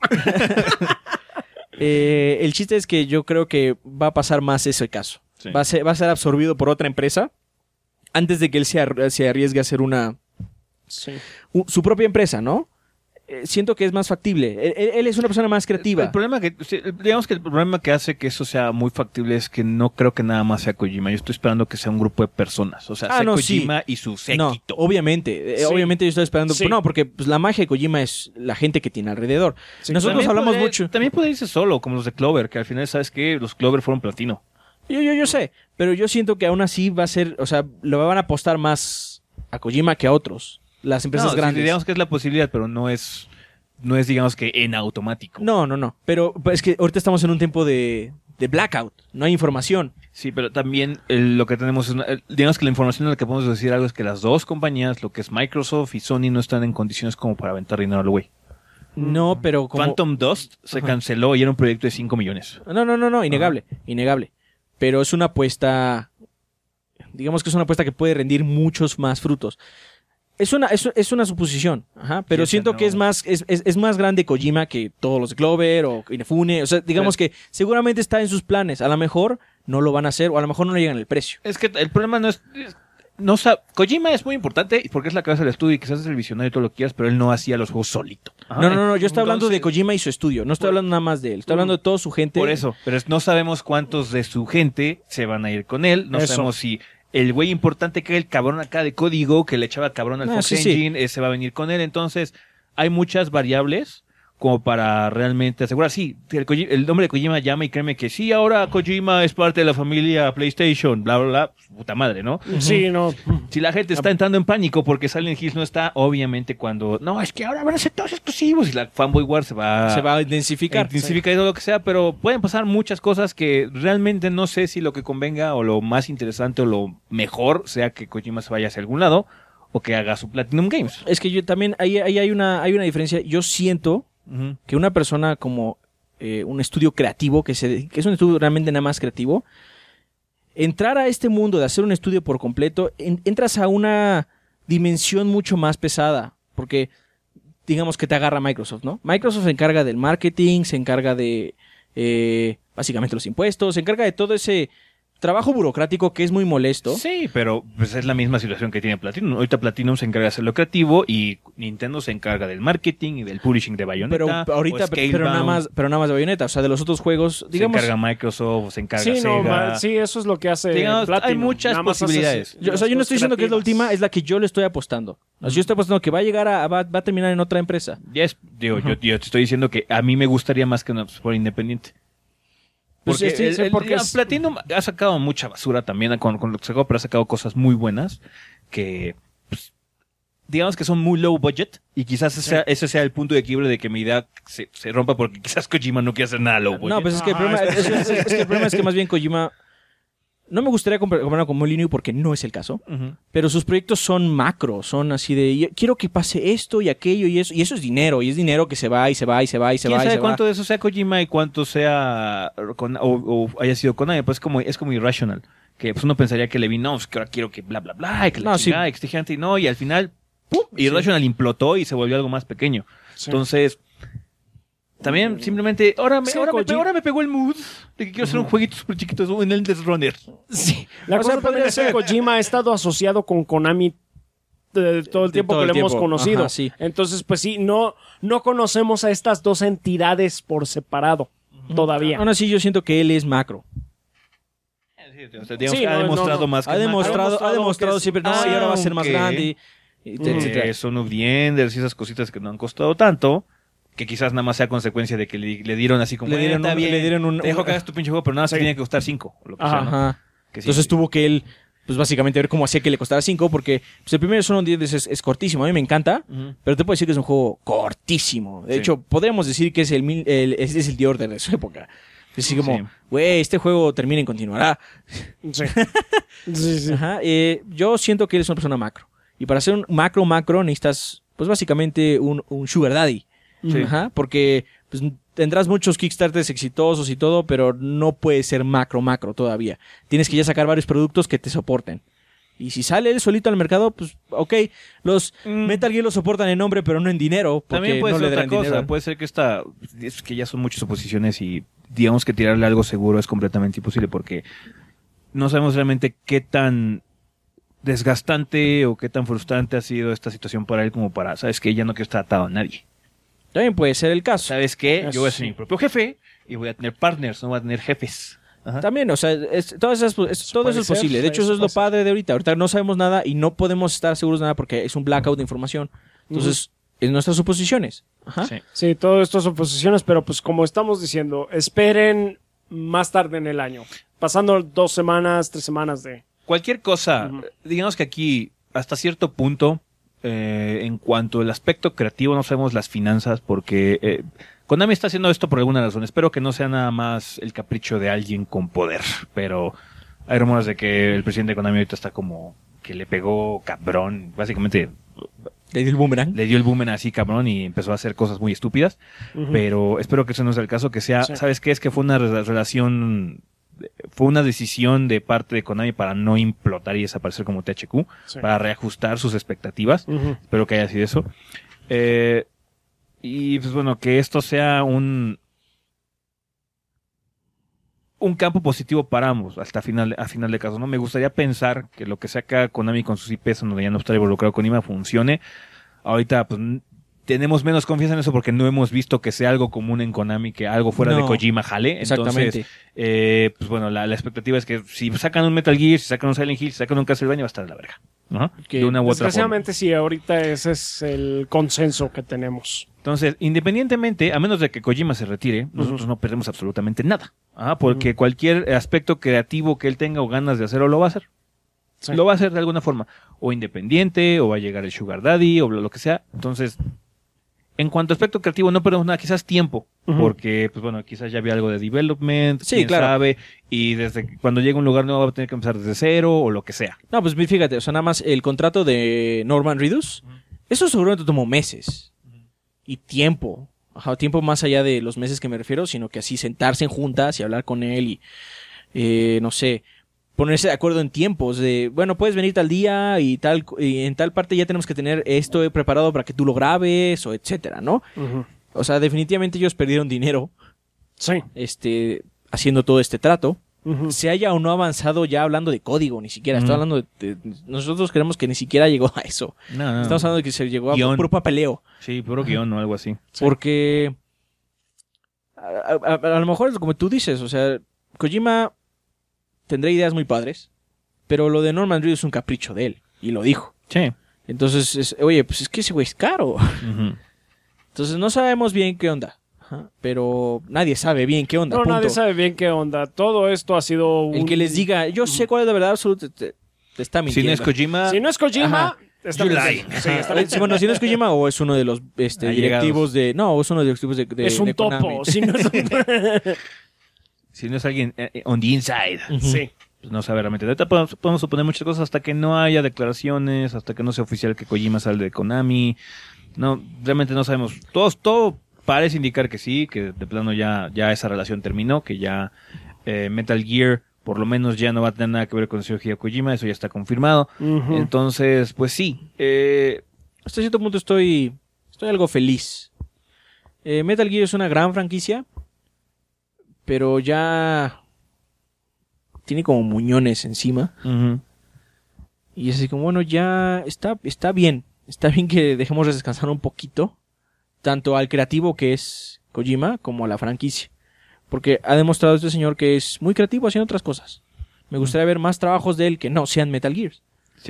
El chiste es que yo creo que va a pasar más ese caso. Sí. Va a ser absorbido por otra empresa antes de que él se arriesgue a hacer Sí. su propia empresa, ¿no? siento que es más factible. Él es una persona más creativa. Digamos que el problema que hace que eso sea muy factible es que no creo que nada más sea Kojima. Yo estoy esperando que sea un grupo de personas. O sea, sea Kojima y su séquito. No, obviamente. Obviamente yo estoy esperando. Sí. No, porque pues, la magia de Kojima es la gente que tiene alrededor. Nosotros hablamos mucho. También puede irse solo, como los de Clover, que al final, ¿sabes qué? Los Clover fueron platino. Yo sé, pero yo siento que aún así va a ser, o sea, lo van a apostar más a Kojima que a otros. Las empresas grandes. Sí, digamos que es la posibilidad, pero no es digamos que en automático. No. Pero es que ahorita estamos en un tiempo de blackout. No hay información. Sí, pero también lo que tenemos es digamos que la información en la que podemos decir algo es que las dos compañías, lo que es Microsoft y Sony, no están en condiciones como para aventar dinero al güey. No, pero como... Phantom Dust se canceló y era un proyecto de 5 millones. No, innegable. Pero es una apuesta, digamos que es una apuesta que puede rendir muchos más frutos. Es una suposición, pero siento que es más grande Kojima que todos los de Clover o Inafune. O sea, digamos que seguramente está en sus planes. A lo mejor no lo van a hacer o a lo mejor no le llegan el precio. Es que el problema Kojima es muy importante porque es la cabeza del estudio y quizás es el visionario y todo lo que quieras, pero él no hacía los juegos solito. No, yo estoy hablando de Kojima y su estudio. No estoy hablando nada más de él. Estoy hablando de toda su gente. Por eso, pero no sabemos cuántos de su gente se van a ir con él. No sabemos si el güey importante que era el cabrón acá de código, que le echaba cabrón al Fox Engine, se va a venir con él. Entonces, hay muchas variables como para realmente asegurar. Sí, el nombre de Kojima llama y créeme que sí, ahora Kojima es parte de la familia PlayStation, bla, bla, bla. Puta madre, ¿no? Sí, no. Si la gente está entrando en pánico porque Silent Hills no está, obviamente cuando... No, es que ahora van a ser todos exclusivos y la Fanboy War se va a intensificar. Y todo lo que sea, pero pueden pasar muchas cosas que realmente no sé si lo que convenga o lo más interesante o lo mejor sea que Kojima se vaya hacia algún lado o que haga su Platinum Games. Es que yo también, ahí hay una diferencia. Yo siento que una persona como un estudio creativo, que es un estudio realmente nada más creativo, entrar a este mundo de hacer un estudio por completo, entras a una dimensión mucho más pesada, porque digamos que te agarra Microsoft, ¿no? Microsoft se encarga del marketing, se encarga de básicamente los impuestos, se encarga de todo ese trabajo burocrático que es muy molesto. Sí, pero pues es la misma situación que tiene Platinum. Ahorita Platinum se encarga de hacer lo creativo y Nintendo se encarga del marketing y del publishing de Bayonetta. Pero ahorita, pero nada más de Bayonetta. O sea, de los otros juegos, digamos... Se encarga Microsoft, se encarga Sega. Sí, eso es lo que hace Platinum. Hay muchas posibilidades. Yo no estoy diciendo que es la última, es la que yo le estoy apostando. O sea, yo estoy apostando que va a llegar va a terminar en otra empresa. Yo te estoy diciendo que a mí me gustaría más que una por independiente. Porque Platinum ha sacado mucha basura también con lo que sacó, pero ha sacado cosas muy buenas que, pues, digamos que son muy low budget y quizás ese sea el punto de quiebre de que mi idea se rompa porque quizás Kojima no quiere hacer nada low budget. No, pues es que el problema es que más bien Kojima... No me gustaría compararlo con Molyneux porque no es el caso, pero sus proyectos son macro, son así de quiero que pase esto y aquello y eso es dinero, y es dinero que se va y se va y se va y se va. ¿Quién sabe cuánto de eso sea Kojima y cuánto sea o haya sido Konami? Pues es como Irrational, que pues uno pensaría que Levin, no, es que ahora quiero que bla bla bla, y que la chingada, que esté gigante, y no, y al final ¡pum! Irrational implotó y se volvió algo más pequeño. Sí. Entonces... También simplemente, ahora me pegó el mood de que quiero hacer un jueguito súper chiquito en el Death Runner. Sí. La cosa podría ser que Kojima ha estado asociado con Konami todo el tiempo que lo hemos conocido. Sí. Entonces, pues sí, no conocemos a estas dos entidades por separado todavía. Aún así, yo siento que él es macro. Ha demostrado más que ha demostrado siempre, y ahora va a ser más grande. Son of the Enders y esas cositas que no han costado tanto. Que quizás nada más sea consecuencia de que le dieron así como... Le dieron un... Te dejo que hagas tu pinche juego, pero nada más tiene que costar 5. Ajá. Que entonces tuvo que él, pues básicamente ver cómo hacía que le costara 5, porque pues, el primer Son of the Enders es cortísimo. A mí me encanta, pero te puedo decir que es un juego cortísimo. De hecho, podríamos decir que es el The Order de su época. Es así como, güey, este juego termina y continuará. Sí. Ajá. Yo siento que él es una persona macro. Y para ser un macro necesitas, pues básicamente un sugar daddy. Sí. Ajá, porque pues, tendrás muchos Kickstarters exitosos y todo, pero no puede ser macro todavía. Tienes que ya sacar varios productos que te soporten. Y si sale él solito al mercado, pues ok, los Metal Gear lo soportan en nombre, pero no en dinero. También puede no ser le otra cosa, dinero. Puede ser que es que ya son muchas suposiciones y digamos que tirarle algo seguro es completamente imposible porque no sabemos realmente qué tan desgastante o qué tan frustrante ha sido esta situación para él como para, sabes que ya no quiero estar atado a nadie. También puede ser el caso. ¿Sabes qué? Eso Yo voy a ser sí. mi propio jefe y voy a tener partners, no voy a tener jefes. Ajá. También, o sea, todo eso es ser, posible. De hecho, eso es lo puede ser. padre de ahorita. Ahorita no sabemos nada y no podemos estar seguros de nada porque es un blackout de información. Entonces, es nuestras suposiciones. Ajá. Sí. Sí, todo esto son suposiciones, pero pues como estamos diciendo, esperen más tarde en el año. Pasando 2 semanas, 3 semanas de... Cualquier cosa, digamos que aquí, hasta cierto punto, en cuanto al aspecto creativo, no sabemos las finanzas, porque Konami está haciendo esto por alguna razón. Espero que no sea nada más el capricho de alguien con poder, pero hay rumores de que el presidente de Konami ahorita está como que le pegó cabrón, básicamente Le dio el boomerang. le dio el boomerang así cabrón y empezó a hacer cosas muy estúpidas, pero espero que eso no sea el caso, que sea, Sí. ¿sabes qué? Es que fue una relación, fue una decisión de parte de Konami para no implotar y desaparecer como THQ, Sí. para reajustar sus expectativas. Espero que haya sido eso. Y pues bueno, que esto sea un campo positivo para ambos a final de caso, ¿no? Me gustaría pensar que lo que saca Konami con sus IPs, donde ya no está involucrado Kojima, funcione. Ahorita, pues, tenemos menos confianza en eso porque no hemos visto que sea algo común en Konami, que algo fuera de No. Kojima jale. Exactamente. Entonces, pues bueno, la expectativa es que si sacan un Metal Gear, si sacan un Silent Hill, si sacan un Castlevania, va a estar de la verga. ¿No? Que De una u otra forma. Desgraciadamente sí, ahorita ese es el consenso que tenemos. Entonces, independientemente, a menos de que Kojima se retire, nosotros no perdemos absolutamente nada. Porque cualquier aspecto creativo que él tenga o ganas de hacerlo, lo va a hacer. Sí. Lo va a hacer de alguna forma. O independiente, o va a llegar el Sugar Daddy, o lo que sea. Entonces, en cuanto a aspecto creativo, no perdemos nada. Quizás tiempo. Porque, pues bueno, quizás ya había algo de development. Sí, quién claro. sabe. Y desde cuando llega a un lugar nuevo va a tener que empezar desde cero, o lo que sea. No, pues fíjate, o sea, nada más el contrato de Norman Reedus, eso seguramente tomó meses. Y tiempo. Ajá, tiempo más allá de los meses que me refiero, sino que así sentarse en juntas y hablar con él y, no sé, ponerse de acuerdo en tiempos de, bueno, puedes venir tal día y tal, y en tal parte ya tenemos que tener esto preparado para que tú lo grabes o etcétera, ¿no? O sea, definitivamente ellos perdieron dinero, Sí. haciendo todo este trato. Ujú. Se haya o no avanzado ya hablando de código, ni siquiera. Estoy hablando de nosotros creemos que ni siquiera llegó a eso. No. Estamos hablando de que se llegó a Guión. puro papeleo. Sí, puro guión o algo así. Sí. Porque a lo mejor es como tú dices, o sea, Kojima tendrá ideas muy padres, pero lo de Norman Reedus es un capricho de él, y lo dijo. Sí. Entonces, oye, pues es que ese güey es caro. Ujú. Entonces no sabemos bien qué onda. Ajá, pero nadie sabe bien qué onda. No, punto. nadie sabe bien qué onda. Todo esto ha sido El que les diga, yo sé cuál es la verdad absoluta, te está Si mintiendo. no es Kojima, Si no es Kojima, Ajá. está You mintiendo. lie. Sí, Ajá. está mintiendo. Bueno, si no es Kojima o es uno de los Allegados. directivos de... No, es uno de los directivos de Es un de Konami. topo. Si no es si no es alguien on the inside. Ujú. Sí. Pues no sabe realmente. Ahorita podemos suponer muchas cosas hasta que no haya declaraciones, hasta que no sea oficial que Kojima sale de Konami. No, realmente no sabemos. Todo parece indicar que sí, que de plano ya esa relación terminó, que ya Metal Gear por lo menos ya no va a tener nada que ver con el señor Hideo Kojima, eso ya está confirmado. Ujú. Entonces, pues sí. Hasta cierto punto estoy algo feliz. Metal Gear es una gran franquicia, pero ya tiene como muñones encima. Ujú. Y es así como, bueno, ya está bien. Está bien que dejemos descansar un poquito, tanto al creativo que es Kojima, como a la franquicia. Porque ha demostrado este señor que es muy creativo haciendo otras cosas. Me gustaría ver más trabajos de él que no sean Metal Gears.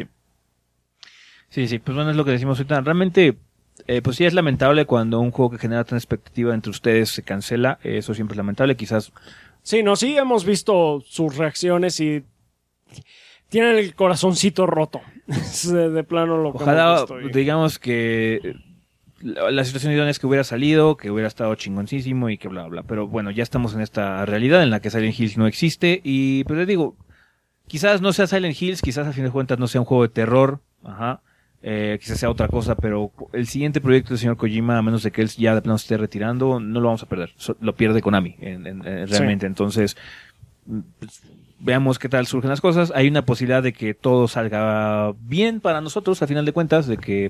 Sí, pues bueno, es lo que decimos ahorita. Realmente, pues sí es lamentable cuando un juego que genera tanta expectativa entre ustedes se cancela. Eso siempre es lamentable. Quizás Sí, no, sí hemos visto sus reacciones y tienen el corazoncito roto. Es de plano lo que ojalá, hemos visto. digamos que la situación idónea es que hubiera salido, que hubiera estado chingoncísimo y que bla, bla. Pero bueno, ya estamos en esta realidad en la que Silent Hills no existe. Y pues les digo, quizás no sea Silent Hills, quizás a fin de cuentas no sea un juego de terror. Ajá. Quizás sea otra cosa, pero el siguiente proyecto del señor Kojima, a menos de que él ya de plano se esté retirando, no lo vamos a perder. Lo pierde Konami, realmente. Sí. Entonces, pues, veamos qué tal surgen las cosas. Hay una posibilidad de que todo salga bien para nosotros, a final de cuentas, de que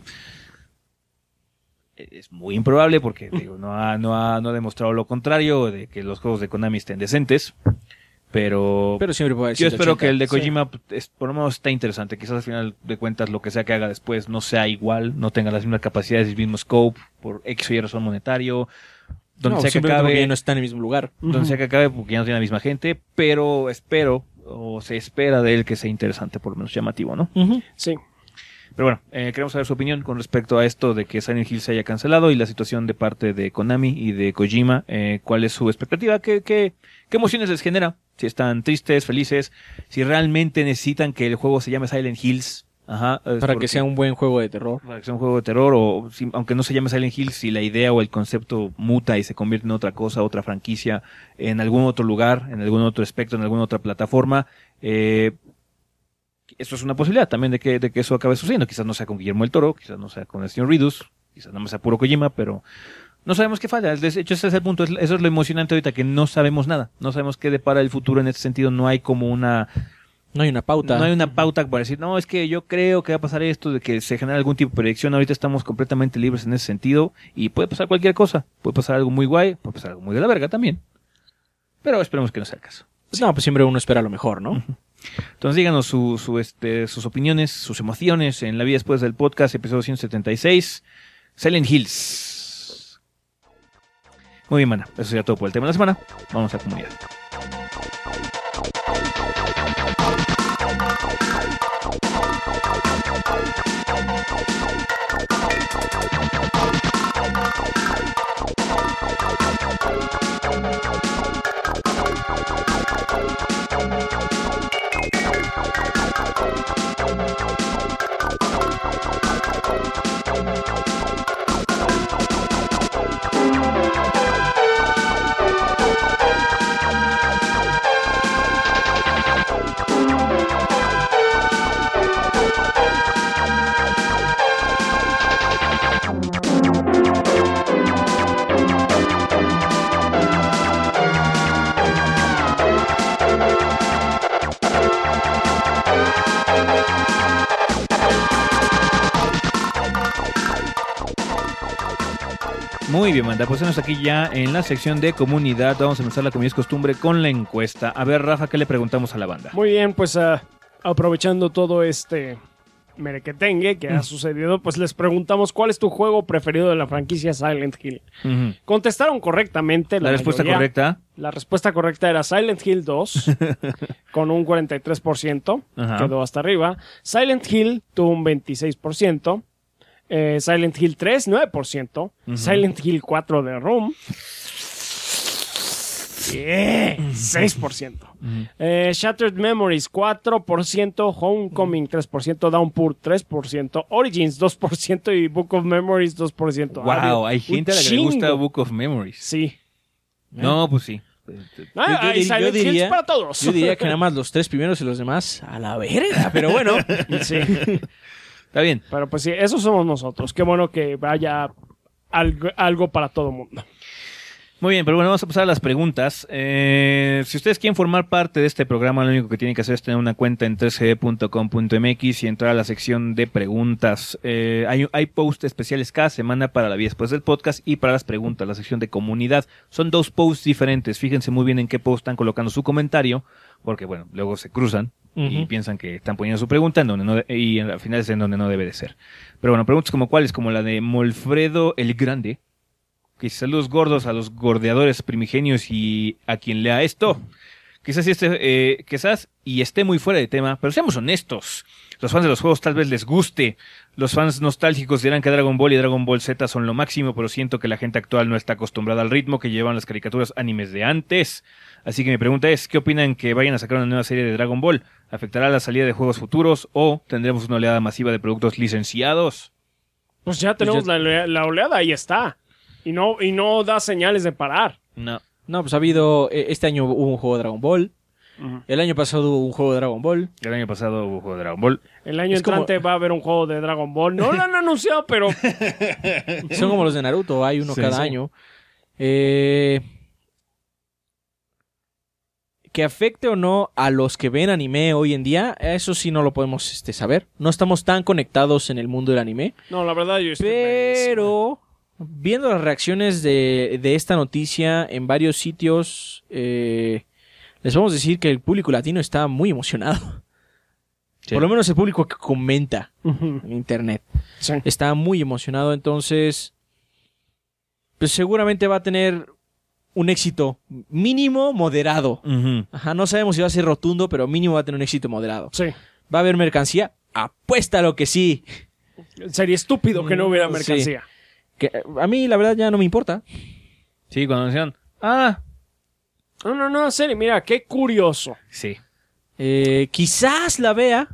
es muy improbable porque digo, no ha demostrado lo contrario, de que los juegos de Konami estén decentes. Pero siempre puede yo ser espero 80. que el de Kojima por lo menos está interesante. Quizás al final de cuentas lo que sea que haga después no sea igual, no tenga las mismas capacidades, el mismo scope, por X o Y razón monetario. Donde sea que simplemente porque acabe, ya no está en el mismo lugar. donde sea que acabe, porque ya no tiene la misma gente, pero espero, o se espera de él que sea interesante, por lo menos llamativo, ¿no? Sí. Pero bueno, queremos saber su opinión con respecto a esto de que Silent Hill se haya cancelado y la situación de parte de Konami y de Kojima. ¿Cuál es su expectativa? ¿Qué emociones les genera? Si están tristes, felices, si realmente necesitan que el juego se llame Silent Hills. Para que sea un buen juego de terror. Para que sea un juego de terror, o aunque no se llame Silent Hill, si la idea o el concepto muta y se convierte en otra cosa, otra franquicia, en algún otro lugar, en algún otro espectro, en alguna otra plataforma, eso es una posibilidad también de que eso acabe sucediendo. Quizás no sea con Guillermo del Toro, quizás no sea con el señor Ridus, quizás no sea puro Kojima, pero no sabemos qué falla. De hecho, ese es el punto, eso es lo emocionante ahorita, que no sabemos nada, no sabemos qué depara el futuro en este sentido, no hay como una... No hay una pauta. No hay una pauta para decir, no, es que yo creo que va a pasar esto, de que se genera algún tipo de predicción. Ahorita estamos completamente libres en ese sentido y puede pasar cualquier cosa. Puede pasar algo muy guay, puede pasar algo muy de la verga también. Pero esperemos que no sea el caso. No, pues siempre uno espera lo mejor, ¿no? Entonces díganos sus opiniones, sus emociones en la vida después del podcast, episodio 176, Silent Hills. Muy bien, mana. Eso sería todo por el tema de la semana. Vamos a la comunidad. Muy bien, manda, pues estamos aquí ya en la sección de comunidad. Vamos a empezar, la como es costumbre, con la encuesta. A ver, Rafa, ¿qué le preguntamos a la banda? Muy bien, pues aprovechando todo este merequetengue que ha sucedido, pues les preguntamos cuál es tu juego preferido de la franquicia Silent Hill. Contestaron correctamente la respuesta mayoría. Correcta. La respuesta correcta era Silent Hill 2 con un 43%, quedó hasta arriba. Silent Hill tuvo un 26%. Silent Hill 3, 9%. Silent Hill 4 The Room, 6%. Shattered Memories 4%. Homecoming 3%. Downpour 3%. Origins 2%. Y Book of Memories 2%. Wow, hay gente a la que le gusta Book of Memories. Sí. No, pues sí. Silent Hills para todos. Yo diría que nada más los 3 primeros y los demás a la verga, pero bueno. Sí. Está bien. Pero pues sí, esos somos nosotros. Qué bueno que vaya algo para todo el mundo. Muy bien, pero bueno, vamos a pasar a las preguntas. Si ustedes quieren formar parte de este programa, lo único que tienen que hacer es tener una cuenta en 3gd.com.mx y entrar a la sección de preguntas. Hay posts especiales cada semana para la vida después del podcast y para las preguntas, la sección de comunidad. Son 2 posts diferentes. Fíjense muy bien en qué post están colocando su comentario, porque bueno, luego se cruzan y piensan que están poniendo su pregunta en donde no y al final es en donde no debe de ser. Pero bueno, preguntas como cuáles, como la de Molfredo el Grande. Que saludos gordos a los gordeadores primigenios y a quien lea esto. Quizás esté muy fuera de tema, pero seamos honestos. Los fans de los juegos tal vez les guste. Los fans nostálgicos dirán que Dragon Ball y Dragon Ball Z son lo máximo, pero siento que la gente actual no está acostumbrada al ritmo que llevan las caricaturas animes de antes. Así que mi pregunta es, ¿qué opinan que vayan a sacar una nueva serie de Dragon Ball? ¿Afectará la salida de juegos futuros o tendremos una oleada masiva de productos licenciados? Pues ya tenemos la oleada, ahí está. Y no da señales de parar. No, pues ha habido... Este año hubo un juego de Dragon Ball. El año pasado hubo un juego de Dragon Ball. El año pasado hubo un juego de Dragon Ball. El año entrante va a haber un juego de Dragon Ball. No lo han anunciado, pero... Son como los de Naruto. Hay uno cada año. Que afecte o no a los que ven anime hoy en día, eso sí no lo podemos saber. No estamos tan conectados en el mundo del anime. No, la verdad yo estoy Pero... Viendo las reacciones de esta noticia en varios sitios, les vamos a decir que el público latino está muy emocionado. Sí. Por lo menos el público que comenta Ujú. en internet Sí. está muy emocionado. Entonces, pues seguramente va a tener un éxito mínimo moderado. Ujú. Ajá, no sabemos si va a ser rotundo, pero mínimo va a tener un éxito moderado. Sí. ¿Va a haber mercancía? Apuesta a lo que sí. Sería estúpido que no hubiera Sí. mercancía. Que a mí la verdad ya no me importa. Sí, cuando decían, No, en serio, mira, qué curioso. sí. Quizás la vea,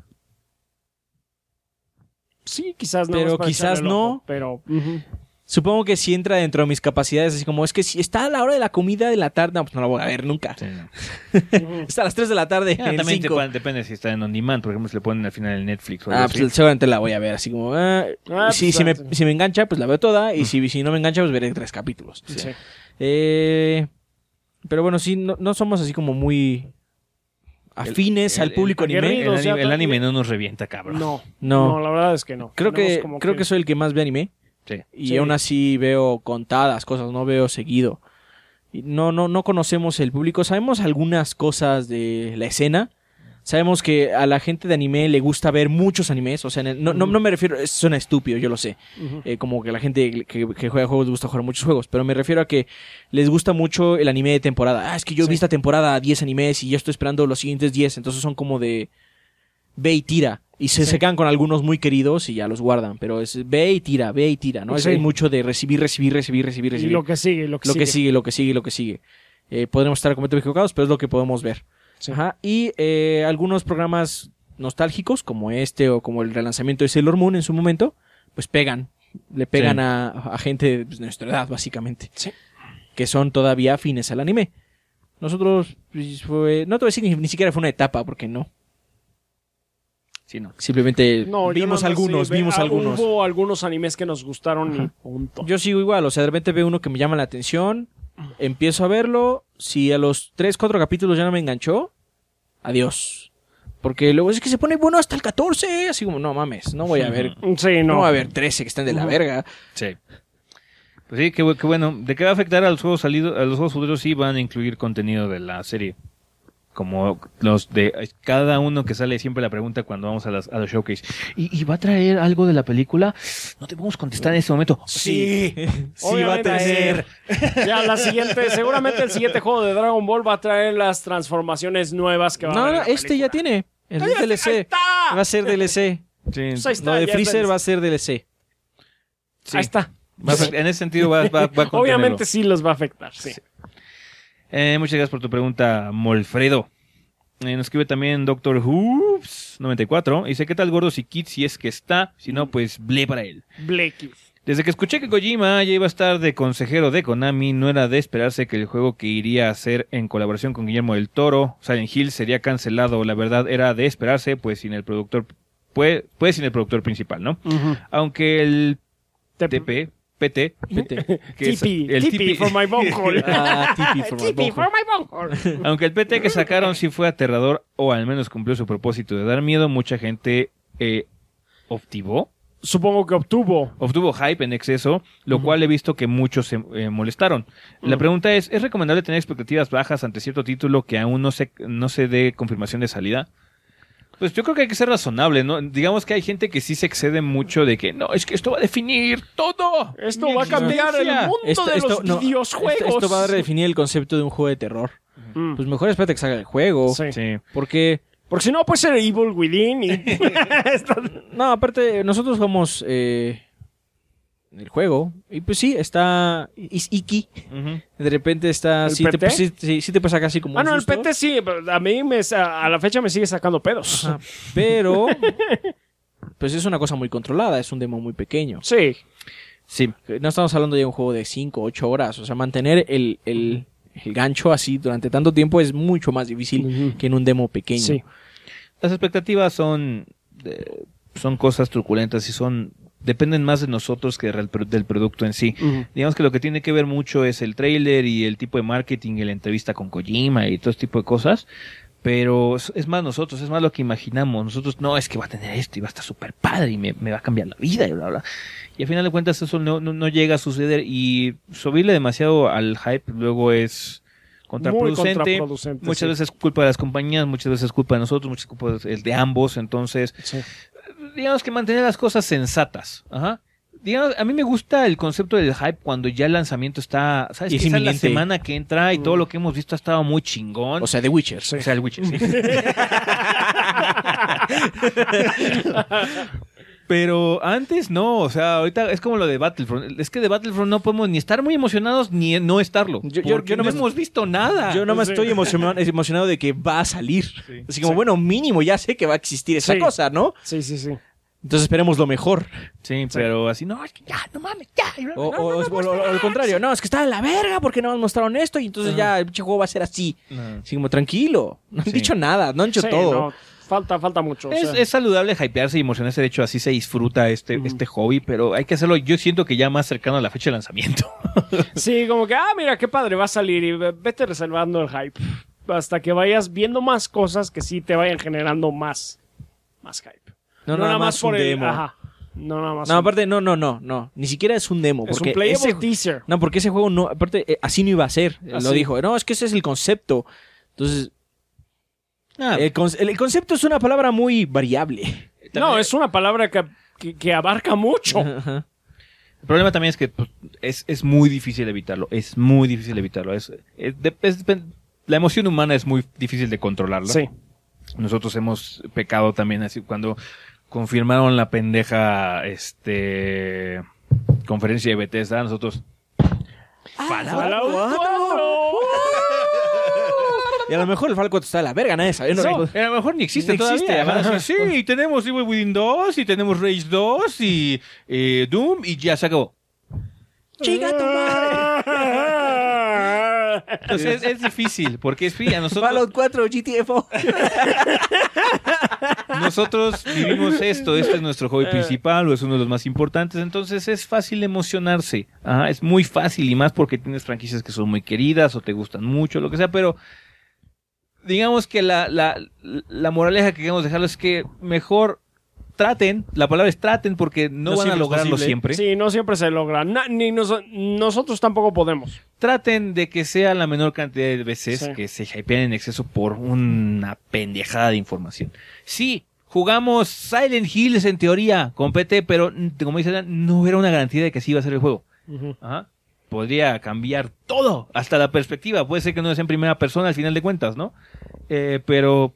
Sí, quizás no. Pero más para quizás echarle el no. ojo, pero... ujú. supongo que sí entra dentro de mis capacidades. Así como, es que si está a la hora de la comida de la tarde, no, pues no la voy a ver nunca. Sí, no. Está a las 3 de la tarde. Ya, el también 5. depende si está en on demand. Por ejemplo, si le ponen al final el Netflix o Ah, algo así. pues seguramente la voy a ver. Así como, pues, si me engancha, pues la veo toda. Y si no me engancha, pues veré 3 capítulos. Sí. Pero bueno, sí, no somos así como muy afines al público anime. aguerrido. O sea, El anime no nos revienta, cabrón. No, la verdad es que no. Creo Tenemos que como soy el que más ve anime. Sí. Y Sí. aún así veo contadas cosas, no veo seguido. Y no conocemos el público. Sabemos algunas cosas de la escena. Sabemos que a la gente de anime le gusta ver muchos animes. O sea, no me refiero... Suena estúpido, yo lo sé. Ujú. Como que a la gente que juega juegos le gusta jugar muchos juegos. Pero me refiero a que les gusta mucho el anime de temporada. Es que yo Sí. vi esta temporada 10 animes y ya estoy esperando los siguientes 10. Entonces son como de... Ve y tira. Y se quedan con algunos muy queridos y ya los guardan. Pero es ve y tira, ¿no? Sí. Es mucho de recibir. Y lo que sigue, Lo que sigue. Podremos estar completamente equivocados, pero es lo que podemos ver. Sí. Ajá. Y algunos programas nostálgicos, como este o como el relanzamiento de Sailor Moon en su momento, pues pegan. Le pegan Sí. a gente de nuestra edad, básicamente. Sí. Que son todavía afines al anime. Nosotros, pues, no te voy a decir que ni siquiera fue una etapa, porque no. Sí, no. Simplemente No, yo vimos nada más algunos, sí, vimos algunos. Hubo algunos animes que nos gustaron y punto. Yo sigo igual, o sea, de repente veo uno que me llama la atención, empiezo a verlo, si a los 3, 4 capítulos ya no me enganchó, adiós. Porque luego es que se pone bueno hasta el 14, así como, no mames, no voy a ver, Sí, no no. voy a ver 13 que están de la verga. Sí. Pues sí, qué bueno. ¿De qué va a afectar a los juegos salidos? A los juegos futuros sí van a incluir contenido de la serie. Como los de cada uno que sale siempre la pregunta cuando vamos a los showcase. ¿Y va a traer algo de la película? No te podemos contestar en este momento. Sí, sí va a Obviamente, tener. Ya seguramente el siguiente juego de Dragon Ball va a traer las transformaciones nuevas que va a haber en la este ya película. tiene, el ¡Ahí DLC, está! va a ser DLC. Sí. Pues ahí está, Lo de ya Freezer está. va a ser DLC. Sí. Ahí está. En ese sentido va a contenerlo. Obviamente sí los va a afectar, sí. Muchas gracias por tu pregunta, Molfredo. Nos escribe también Doctor Hoops 94. Dice, ¿qué tal gordo si Kid si es que está? Si no, pues ble para él. Blackie. Desde que escuché que Kojima ya iba a estar de consejero de Konami, no era de esperarse que el juego que iría a hacer en colaboración con Guillermo del Toro, Silent Hill, sería cancelado. La verdad era de esperarse, pues sin el productor sin el productor principal, ¿no? Aunque el PT, que es el Tipi for my bunghole. Tipi for my Tipi for bunghole. my bunghole. Aunque el PT que sacaron sí fue aterrador o al menos cumplió su propósito de dar miedo, mucha gente obtuvo hype en exceso, lo cual he visto que muchos se molestaron. La pregunta ¿es recomendable tener expectativas bajas ante cierto título que aún no se dé confirmación de salida? Pues yo creo que hay que ser razonable, ¿no? Digamos que hay gente que sí se excede mucho de que no, es que esto va a definir todo. Esto Mi va a cambiar el existencia. mundo de los videojuegos. Esto va a redefinir el concepto de un juego de terror. Mm. Pues mejor espérate que salga el juego. Sí. Sí. Porque, Porque si no, puede ser Evil Within. Y... no, aparte, nosotros jugamos el juego. Y pues sí, está Iki. Ujú. De repente está... ¿El Sí PT? sí te puede sacar así como un no, el susto. PT sí. A mí a la fecha me sigue sacando pedos. Ajá. Pero... pues es una cosa muy controlada. Es un demo muy pequeño. Sí. Sí. No estamos hablando de un juego de 5 o 8 horas. O sea, mantener el gancho así durante tanto tiempo es mucho más difícil que en un demo pequeño. Sí. Las expectativas son cosas truculentas y dependen más de nosotros que del producto en sí. Digamos que lo que tiene que ver mucho es el tráiler y el tipo de marketing y la entrevista con Kojima y todo este tipo de cosas. Pero es más nosotros, es más lo que imaginamos. Nosotros, no, es que va a tener esto y va a estar súper padre y me va a cambiar la vida y bla, bla. Y al final de cuentas eso no llega a suceder y subirle demasiado al hype luego es contraproducente. Muchas veces culpa de las compañías, muchas veces culpa de nosotros, muchas veces de ambos. Entonces, digamos que mantener las cosas sensatas. Ajá. Digamos, a mí me gusta el concepto del hype cuando ya el lanzamiento está, ¿sabes? Y es que esa es la inminente. semana que entra y todo lo que hemos visto ha estado muy chingón. O sea, The Witcher. O sea, el Witcher, sí. Pero antes no, o sea, ahorita es como lo de Battlefront. Es que de Battlefront no podemos ni estar muy emocionados ni no estarlo. Porque no hemos visto nada. Yo nomás estoy emocionado de que va a salir. Sí. Así como, bueno, mínimo ya sé que va a existir esa cosa, ¿no? Sí. Entonces esperemos lo mejor. Sí, pero así, no, es que ya, no mames, ya. O al contrario, no, es que está de la verga porque no nos mostraron esto y entonces ya el pinche juego va a ser así. Así como, tranquilo, no han dicho nada, no han hecho todo. No, falta mucho. Es saludable hypearse y emocionarse, de hecho así se disfruta este hobby, pero hay que hacerlo, yo siento que ya más cercano a la fecha de lanzamiento. Sí, como que, mira, qué padre, va a salir y vete reservando el hype. Hasta que vayas viendo más cosas que sí te vayan generando más hype. No nada más por un demo. Ajá. No, nada más. No, aparte, no. Ni siquiera es un demo. Es porque un playable teaser. No, porque ese juego no. Aparte, así no iba a ser. Lo dijo. No, es que ese es el concepto. Entonces. El concepto es una palabra muy variable. No, es una palabra que abarca mucho. Ajá. El problema también es que pues, es muy difícil evitarlo. Es muy difícil evitarlo. La emoción humana es muy difícil de controlarla. Sí. Nosotros hemos pecado también así cuando confirmaron la pendeja conferencia de Bethesda, nosotros Fallout 4. Y a lo mejor el Fallout 4 está de la verga, nadie sabe. No, a lo mejor ni existe todavía. Sí, tenemos Evil Within 2 y tenemos Rage 2 y Doom y ya se acabó. ¡Chica tu madre! Entonces es difícil, porque es a nosotros... Fallout 4, GTFO. Nosotros vivimos esto es nuestro hobby principal o es uno de los más importantes, entonces es fácil emocionarse. Ajá, es muy fácil y más porque tienes franquicias que son muy queridas o te gustan mucho, lo que sea, pero digamos que la moraleja que queremos dejarlo es que mejor traten, la palabra es traten porque no van a lograrlo siempre. Sí, no siempre se logra. Ni nosotros tampoco podemos. Traten de que sea la menor cantidad de veces que se hypeen en exceso por una pendejada de información. Sí, jugamos Silent Hills en teoría con PT, pero como dicen, no era una garantía de que así iba a ser el juego. Ajá. Podría cambiar todo, hasta la perspectiva. Puede ser que no sea en primera persona al final de cuentas, ¿no? Pero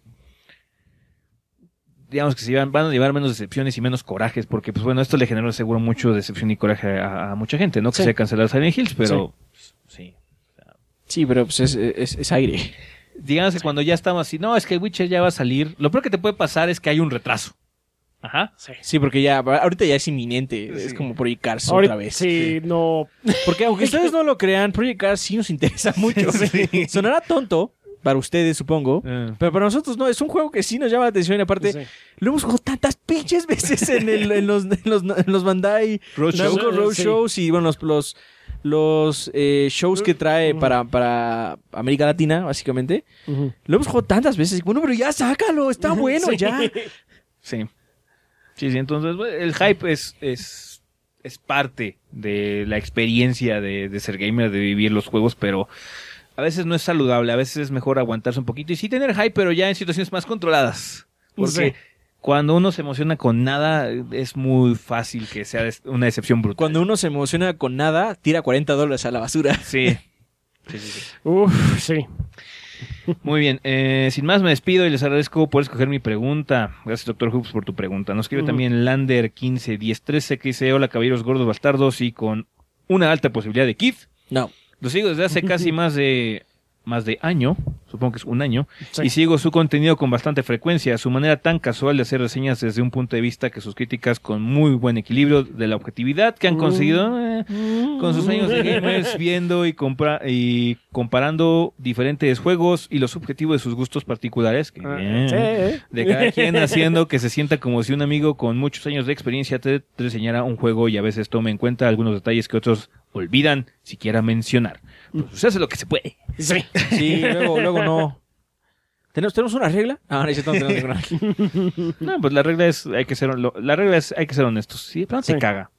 digamos que van a llevar menos decepciones y menos corajes, porque pues bueno, esto le generó seguro mucho decepción y coraje a mucha gente, ¿no? Que se haya cancelado Silent Hills, pero sí. Sí, pero pues es aire. Digamos que cuando ya estamos así, no, es que el Witcher ya va a salir, lo peor que te puede pasar es que hay un retraso. Ajá. Sí, porque ya ahorita ya es inminente, es como Project Cars otra vez. Sí, no. Porque aunque ustedes no lo crean, Project Cars sí nos interesa mucho. Sonará tonto para ustedes, supongo. Pero para nosotros no, es un juego que sí nos llama la atención y aparte lo hemos jugado tantas pinches veces en los Bandai Road Shows y bueno, los shows que trae para América Latina, básicamente. Lo hemos jugado tantas veces. Bueno, pero ya sácalo, está bueno ya. Sí, entonces el hype es parte de la experiencia de ser gamer, de vivir los juegos, pero a veces no es saludable, a veces es mejor aguantarse un poquito y sí tener hype, pero ya en situaciones más controladas. Porque cuando uno se emociona con nada, es muy fácil que sea una decepción brutal. Cuando uno se emociona con nada, tira $40 a la basura. Sí. Sí. Muy bien, sin más me despido y les agradezco por escoger mi pregunta. Gracias, Dr. Hoops, por tu pregunta. Nos escribe también Lander151013 que dice: hola, caballeros gordos bastardos, y con una alta posibilidad de Keith. No. Lo sigo desde hace casi más de año, supongo que es un año, y sigo su contenido con bastante frecuencia. Su manera tan casual de hacer reseñas desde un punto de vista que sus críticas con muy buen equilibrio de la objetividad que han conseguido con sus años de gamers, viendo y comparando diferentes juegos y los objetivos de sus gustos particulares, de cada quien, haciendo que se sienta como si un amigo con muchos años de experiencia te reseñara un juego y a veces tome en cuenta algunos detalles que otros olvidan siquiera mencionar. Pues se hace lo que se puede. Sí, luego no. ¿Tenemos una regla? No tenemos ninguna regla. No, pues la regla es hay que ser honestos. Sí, pero no te caga.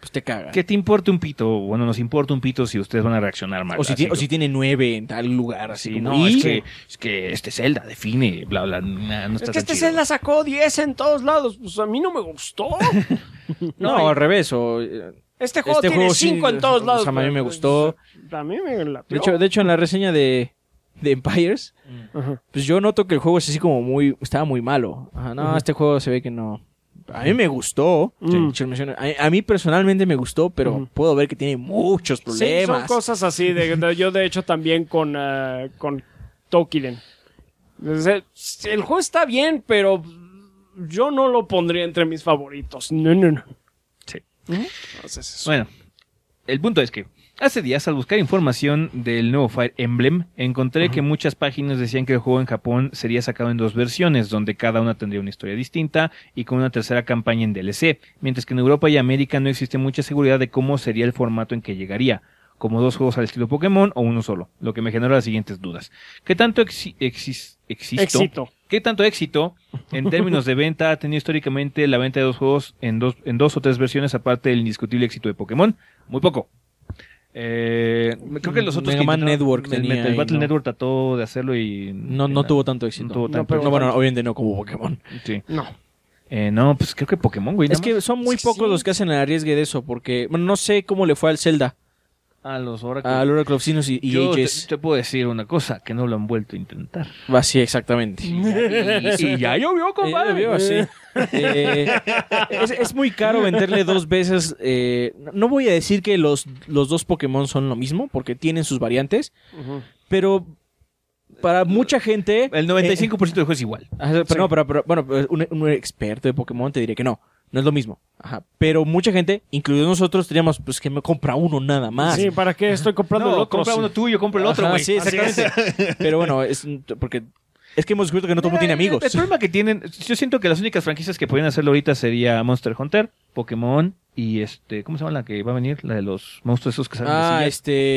pues te caga. Que te importe un pito. Bueno, nos importa un pito si ustedes van a reaccionar mal. O si tiene 9 en tal lugar, así. Sí, como, no, ¿y? es que este Zelda define, bla, bla, no Es está que tan este chido. Zelda sacó 10 en todos lados. Pues a mí no me gustó. No, al revés. Este juego Este tiene juego sí, 5 en todos lados. o sea, a mí me gustó. A mí me latió. De hecho, en la reseña de Empires, Ajá. pues yo noto que el juego es así como estaba muy malo. Ajá, no, Ujú. este juego se ve que no. A mí me gustó. Mm. A mí personalmente me gustó, pero Ujú. puedo ver que tiene muchos Sí, problemas. son cosas así. Yo, de hecho, también con Toukiden. El juego está bien, pero yo no lo pondría entre mis favoritos. No. Sí. Entonces, eso. Bueno, el punto es que hace días, al buscar información del nuevo Fire Emblem, encontré que muchas páginas decían que el juego en Japón sería sacado en 2 versiones, donde cada una tendría una historia distinta y con una tercera campaña en DLC, mientras que en Europa y América no existe mucha seguridad de cómo sería el formato en que llegaría, como 2 juegos al estilo Pokémon o uno solo, lo que me genera las siguientes dudas. ¿Qué tanto Éxito. ¿Qué tanto éxito en términos de venta ha tenido históricamente la venta de 2 juegos en dos o 3 versiones, aparte del indiscutible éxito de Pokémon? Muy poco. Creo que los otros Mega Man Network el tenía y Battle no. Network trató de hacerlo y No tuvo tanto éxito. no tuvo No tanto pegó No, bueno, tanto. obviamente no como Pokémon. sí. No. No, pues creo que Pokémon, güey. Es nada que más. son muy Sí. pocos los que hacen el arriesgue de eso, porque bueno, no sé cómo le fue al Zelda, a los Oracle. al Oracle of Sinnoh y Yo Ages. te puedo decir una cosa, que no lo han vuelto a intentar. Va, sí, exactamente. Y ya llovió, compadre. Vio, sí. Es muy caro venderle 2 veces. No voy a decir que los 2 Pokémon son lo mismo, porque tienen sus variantes, Ujú. pero para mucha gente... El 95% del juego es igual. Pero no, pero, bueno, un experto de Pokémon te diría que no es lo mismo. Ajá. Pero mucha gente, incluidos nosotros, teníamos pues que me compra uno nada más. Sí, ¿para qué estoy comprando el No, otro? compra Sí. uno tuyo, compra el otro, Ajá, güey. sí, Así exactamente. Pero bueno, es porque es que hemos descubierto que no todo el mundo tiene amigos. El problema que tienen, yo siento que las únicas franquicias que podrían hacerlo ahorita sería Monster Hunter, Pokémon y ¿cómo se llama la que va a venir? La de los monstruos esos que salen de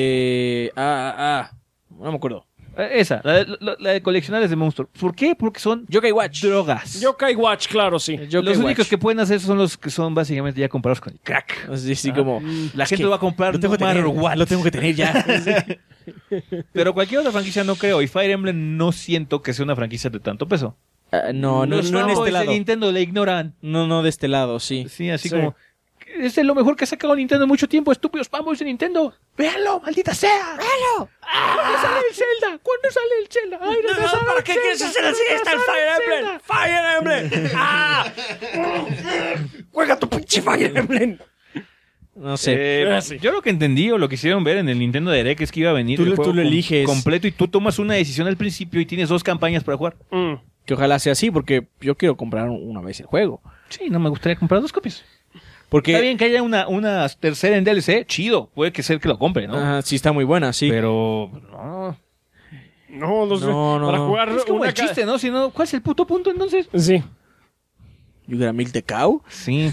sillas. No me acuerdo. Esa, la de coleccionables de monstruos. ¿Por qué? Porque son Yokai Watch. drogas. Yokai Watch, claro, sí. Yokai Los únicos Watch. que pueden hacer eso son los que son básicamente ya comprados con el crack. Así, sí, como... La es gente que lo va a comprar lo tengo que no matter tener, what. lo tengo que tener ya. Pero cualquier otra franquicia no creo. Y Fire Emblem no siento que sea una franquicia de tanto peso. No en Los este fanboys de lado. Nintendo le ignoran. No de este lado, sí. Sí, así Sí. como... Es de lo mejor que ha sacado Nintendo en mucho tiempo, estúpidos fanboys de Nintendo. ¡Véanlo, maldita sea! ¡Véanlo! ¿Cuándo sale el Zelda? ¿Cuándo sale el Zelda? ¡Ay, regresaron ¿Para el qué Zelda! quieres hacer así? Está el Fire Emblem. ¡Fire Emblem! ¡Ah! ¡Juega tu pinche Fire Emblem! No sé. Sí. Yo lo que entendí o lo que hicieron ver en el Nintendo Direct es que iba a venir Tú el lo- juego tú lo eliges. completo y tú tomas una decisión al principio y tienes 2 campañas para jugar. Que ojalá sea así, porque yo quiero comprar una vez el juego. Sí, no me gustaría comprar 2 copias. Porque Está bien que haya una tercera en DLC, chido, puede que ser que lo compre, ¿no? Ajá, sí está muy buena, sí. Pero no. No, No, para no. jugar Es como una el chiste, ¿no? Si no, ¿cuál es el puto punto entonces? Sí. You gotta milk the cow. Sí.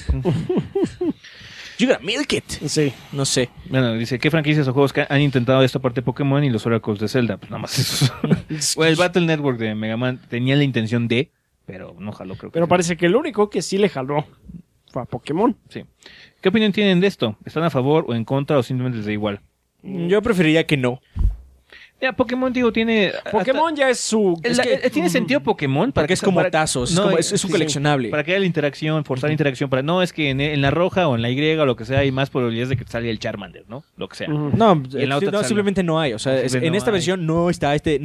You gotta milk it. Sí. No sé. Bueno, dice, ¿qué franquicias o juegos que han intentado esta parte de Pokémon y los Oracles de Zelda? Pues nada más eso. Bueno, el Battle Network de Mega Man tenía la intención de, pero no jaló, creo que. Pero parece que el único que sí le jaló fue a Pokémon. Sí. ¿Qué opinión tienen de esto? ¿Están a favor o en contra o simplemente les da igual? Yo preferiría que no. Ya, Pokémon, digo, tiene... Pokémon ya es su... tiene sentido Pokémon para Porque es como tazos. Es un sí, coleccionable. Para que haya la interacción, forzar la interacción. No, es que en la roja o en la Y o lo que sea hay más probabilidades de que te salga el Charmander, ¿no? Lo que sea. Ujú. No, Y en la otra no, sala. simplemente no hay. O sea, Simplemente en no esta hay. versión no está este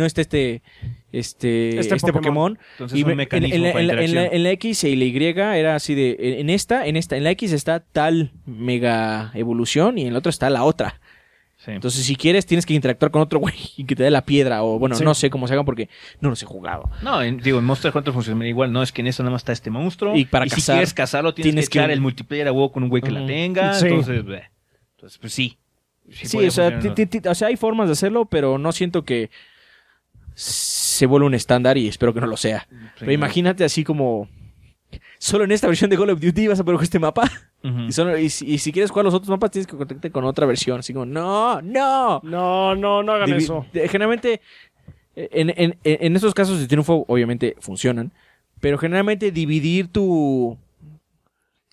Pokémon. Entonces Y es un mecanismo para interacción. en la X y la Y era así de... En la X está tal mega evolución y en la otra está la otra. Sí. Entonces, si quieres, tienes que interactuar con otro güey y que te dé la piedra. O bueno, Sí. no sé cómo se hagan porque no los he jugado. No, en Monster Hunter funciona igual. No, es que en eso nada más está este monstruo. Y para si cazar, quieres cazarlo, tienes que echar que- el multiplayer a huevo con un güey que la Ujú. tenga. Sí. Entonces, pues sí. Sí, puede o sea, funcionar, ¿no? o sea, hay formas de hacerlo, pero no siento que se vuelva un estándar y espero que no lo sea. Pero no. imagínate así como... Solo en esta versión de Call of Duty vas a poder jugar este mapa. Ujú. Y si quieres jugar los otros mapas, tienes que conectarte con otra versión. Así como, no. No hagan eso. Generalmente, en estos casos de triunfo, obviamente funcionan. Pero generalmente dividir tu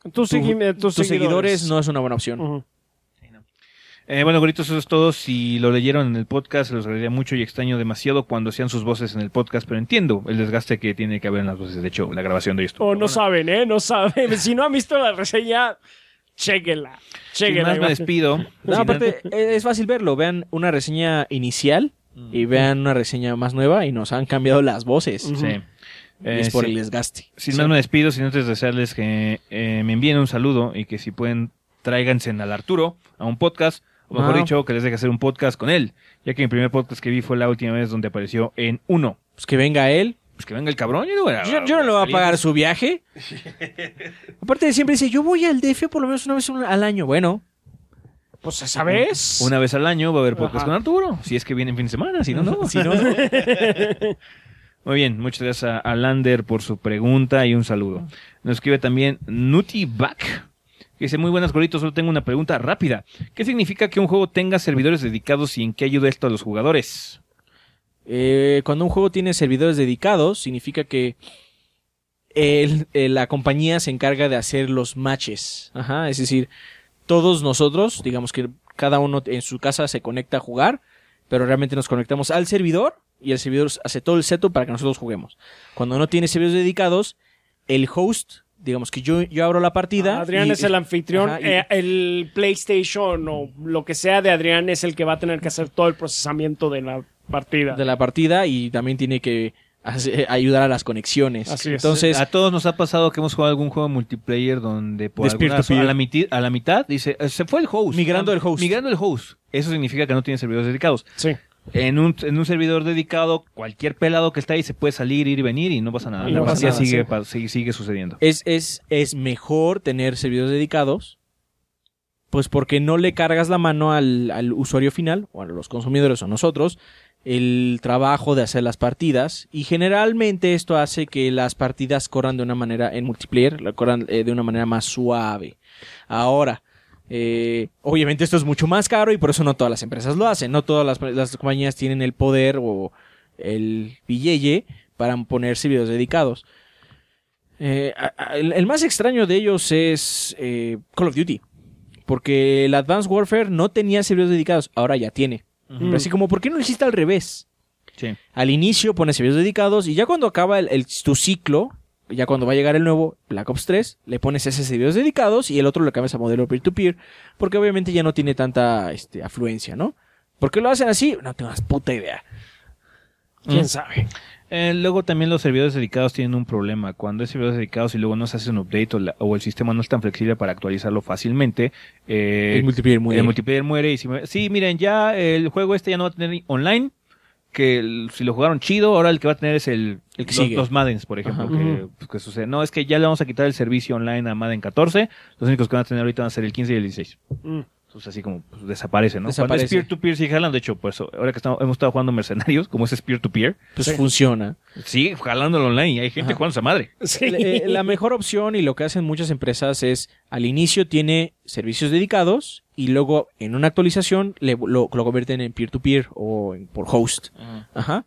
tus seguidores no es una buena opción. Uh-huh. Bueno, goritos, eso es todo. Si lo leyeron en el podcast, se los agradecería mucho y extraño demasiado cuando hacían sus voces en el podcast, pero entiendo el desgaste que tiene que haber en las voces. De hecho, la grabación de esto. No saben, no saben. Si no han visto la reseña, chéquenla. Sin más me despido. No, aparte, es fácil verlo. Vean una reseña inicial y vean una reseña más nueva y nos han cambiado las voces. Uh-huh. Sí. Es por el desgaste. Sin más me despido, sin antes desearles que me envíen un saludo y que si pueden tráiganse al Arturo a un podcast. O mejor dicho, que les deje hacer un podcast con él, ya que mi primer podcast que vi fue la última vez donde apareció en uno. Pues que venga él. Pues que venga el cabrón. Yo no le voy a pagar su viaje. Aparte siempre dice, yo voy al DF por lo menos una vez al año. Bueno, pues esa vez. Una vez al año va a haber podcast con Arturo. Si es que viene en fin de semana, si no, no. Si no, no. Muy bien, muchas gracias a Lander por su pregunta y un saludo. Nos escribe también Nutiback. Que dice, muy buenas, goritos, solo tengo una pregunta rápida. ¿Qué significa que un juego tenga servidores dedicados y en qué ayuda esto a los jugadores? Cuando un juego tiene servidores dedicados, significa que la compañía se encarga de hacer los matches. Ajá, es decir, todos nosotros, digamos que cada uno en su casa se conecta a jugar, pero realmente nos conectamos al servidor y el servidor hace todo el setup para que nosotros juguemos. Cuando no tiene servidores dedicados, el host... Digamos que yo abro la partida. Adrián es el anfitrión. El PlayStation o lo que sea de Adrián es el que va a tener que hacer todo el procesamiento de la partida. De la partida y también tiene que ayudar a las conexiones. Así es. Entonces, a todos nos ha pasado que hemos jugado algún juego multiplayer donde por a la mitad dice, se fue el host. Migrando el host. Eso significa que no tiene servidores dedicados. Sí. En un servidor dedicado, cualquier pelado que está ahí se puede salir, ir y venir y no pasa nada. No pasa nada, sigue sucediendo. Es mejor tener servidores dedicados, pues porque no le cargas la mano al usuario final, o a los consumidores o a nosotros, el trabajo de hacer las partidas. Y generalmente esto hace que las partidas corran de una manera, en multiplayer, corran de una manera más suave. Ahora... obviamente esto es mucho más caro y por eso no todas las empresas lo hacen, no todas las compañías tienen el poder o el billete para poner servidores dedicados. El más extraño de ellos es Call of Duty, porque el Advanced Warfare no tenía servidores dedicados, ahora ya tiene. Pero así como, ¿por qué no lo hiciste al revés? Sí. Al inicio pones servidores dedicados y ya cuando acaba tu ciclo, ya cuando va a llegar el nuevo Black Ops 3, le pones esos servidores dedicados y el otro lo cambias a modelo peer-to-peer, porque obviamente ya no tiene tanta afluencia, ¿no? ¿Por qué lo hacen así? No tengo más puta idea. ¿Quién sabe? Luego también los servidores dedicados tienen un problema. Cuando hay servidores dedicados y luego no se hace un update o el sistema no es tan flexible para actualizarlo fácilmente, el multiplayer muere. Sí, miren, ya el juego ya no va a tener online, que si lo jugaron chido, ahora el que va a tener es los Maddens, por ejemplo. Que sucede. No, es que ya le vamos a quitar el servicio online a Madden 14. Los únicos que van a tener ahorita van a ser el 15 y el 16. Entonces así como desaparece, ¿no? Cuando es peer-to-peer sigue jalando. De hecho, pues ahora que hemos estado jugando Mercenarios, como ese es peer-to-peer, pues funciona. Sigue jalándolo online y hay gente jugando esa madre. Sí. La mejor opción y lo que hacen muchas empresas es, al inicio tiene servicios dedicados y luego en una actualización lo convierten en peer-to-peer o por host. Ajá.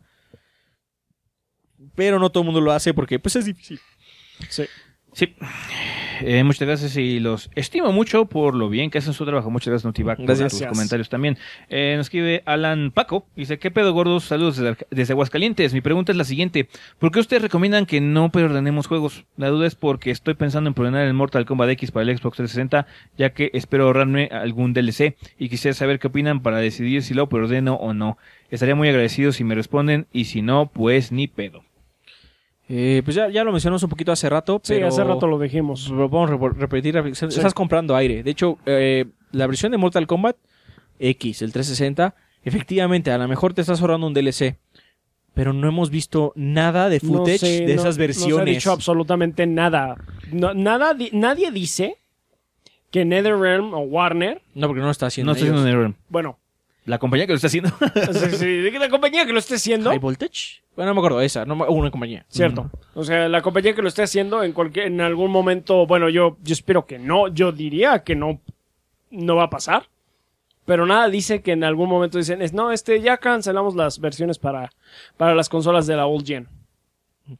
Pero no todo el mundo lo hace porque pues es difícil. Sí. Muchas gracias y los estimo mucho por lo bien que hacen su trabajo. Muchas gracias, Notivac, por tus comentarios también. Nos escribe Alan Paco. Dice, ¿qué pedo, gordos? Saludos desde Aguascalientes. Mi pregunta es la siguiente. ¿Por qué ustedes recomiendan que no preordenemos juegos? La duda es porque estoy pensando en preordenar el Mortal Kombat X para el Xbox 360, ya que espero ahorrarme algún DLC y quisiera saber qué opinan para decidir si lo preordeno o no. Estaría muy agradecido si me responden y si no, pues ni pedo. Pues ya lo mencionamos un poquito hace rato. Sí, pero hace rato lo dijimos. Lo vamos a repetir. Estás comprando aire. De hecho, la versión de Mortal Kombat X, el 360, efectivamente, a lo mejor te estás ahorrando un DLC. Pero no hemos visto nada de footage de esas versiones. No se ha dicho absolutamente nada. Nadie dice que NetherRealm o Warner... No, porque no lo está haciendo. No está haciendo NetherRealm. Bueno. La compañía que lo está haciendo. Sí, la compañía que lo esté haciendo. High Voltage. Bueno, no me acuerdo esa. Una compañía. Cierto. O sea, la compañía que lo esté haciendo en algún momento. Bueno, yo espero que no. Yo diría que no va a pasar. Pero nada dice que en algún momento dicen, ya cancelamos las versiones para las consolas de la old gen.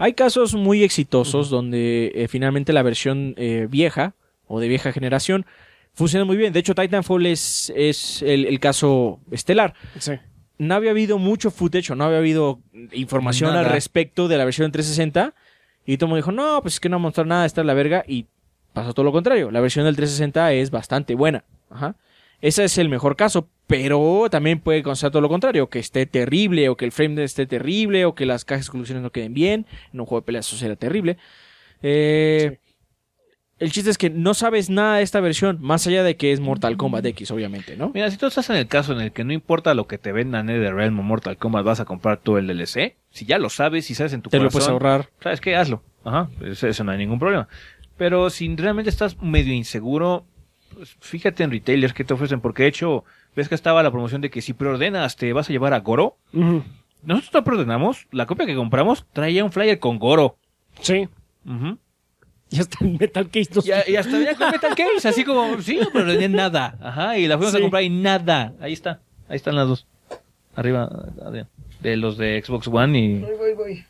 Hay casos muy exitosos donde finalmente la versión vieja o de vieja generación funciona muy bien. De hecho, Titanfall es el caso estelar. Sí. No había habido mucho footage o no había habido información al respecto de la versión 360 y todo el mundo dijo, no, pues es que no mostró nada, esta es la verga, y pasó todo lo contrario. La versión del 360 es bastante buena. Ajá. Ese es el mejor caso, pero también puede constar todo lo contrario, que esté terrible, o que el frame esté terrible, o que las cajas de exclusiones no queden bien. En un juego de peleas eso será terrible. Sí. El chiste es que no sabes nada de esta versión, más allá de que es Mortal Kombat X, obviamente, ¿no? Mira, si tú estás en el caso en el que no importa lo que te vendan NetherRealm o Mortal Kombat, vas a comprar todo el DLC, si ya lo sabes, si sabes en tu corazón... Te lo puedes ahorrar. ¿Sabes qué? Hazlo. Ajá, eso no hay ningún problema. Pero si realmente estás medio inseguro, pues fíjate en retailers que te ofrecen, porque de hecho, ves que estaba la promoción de que si preordenas te vas a llevar a Goro. Uh-huh. Nosotros no preordenamos, la copia que compramos traía un flyer con Goro. Sí. Uh-huh. Y hasta el Metal Case. Y hasta venía con Metal Case, así como, sí, pero no tenía nada. Ajá, y la fuimos a comprar y nada. Ahí están las dos. Arriba, de los de Xbox One y... Voy.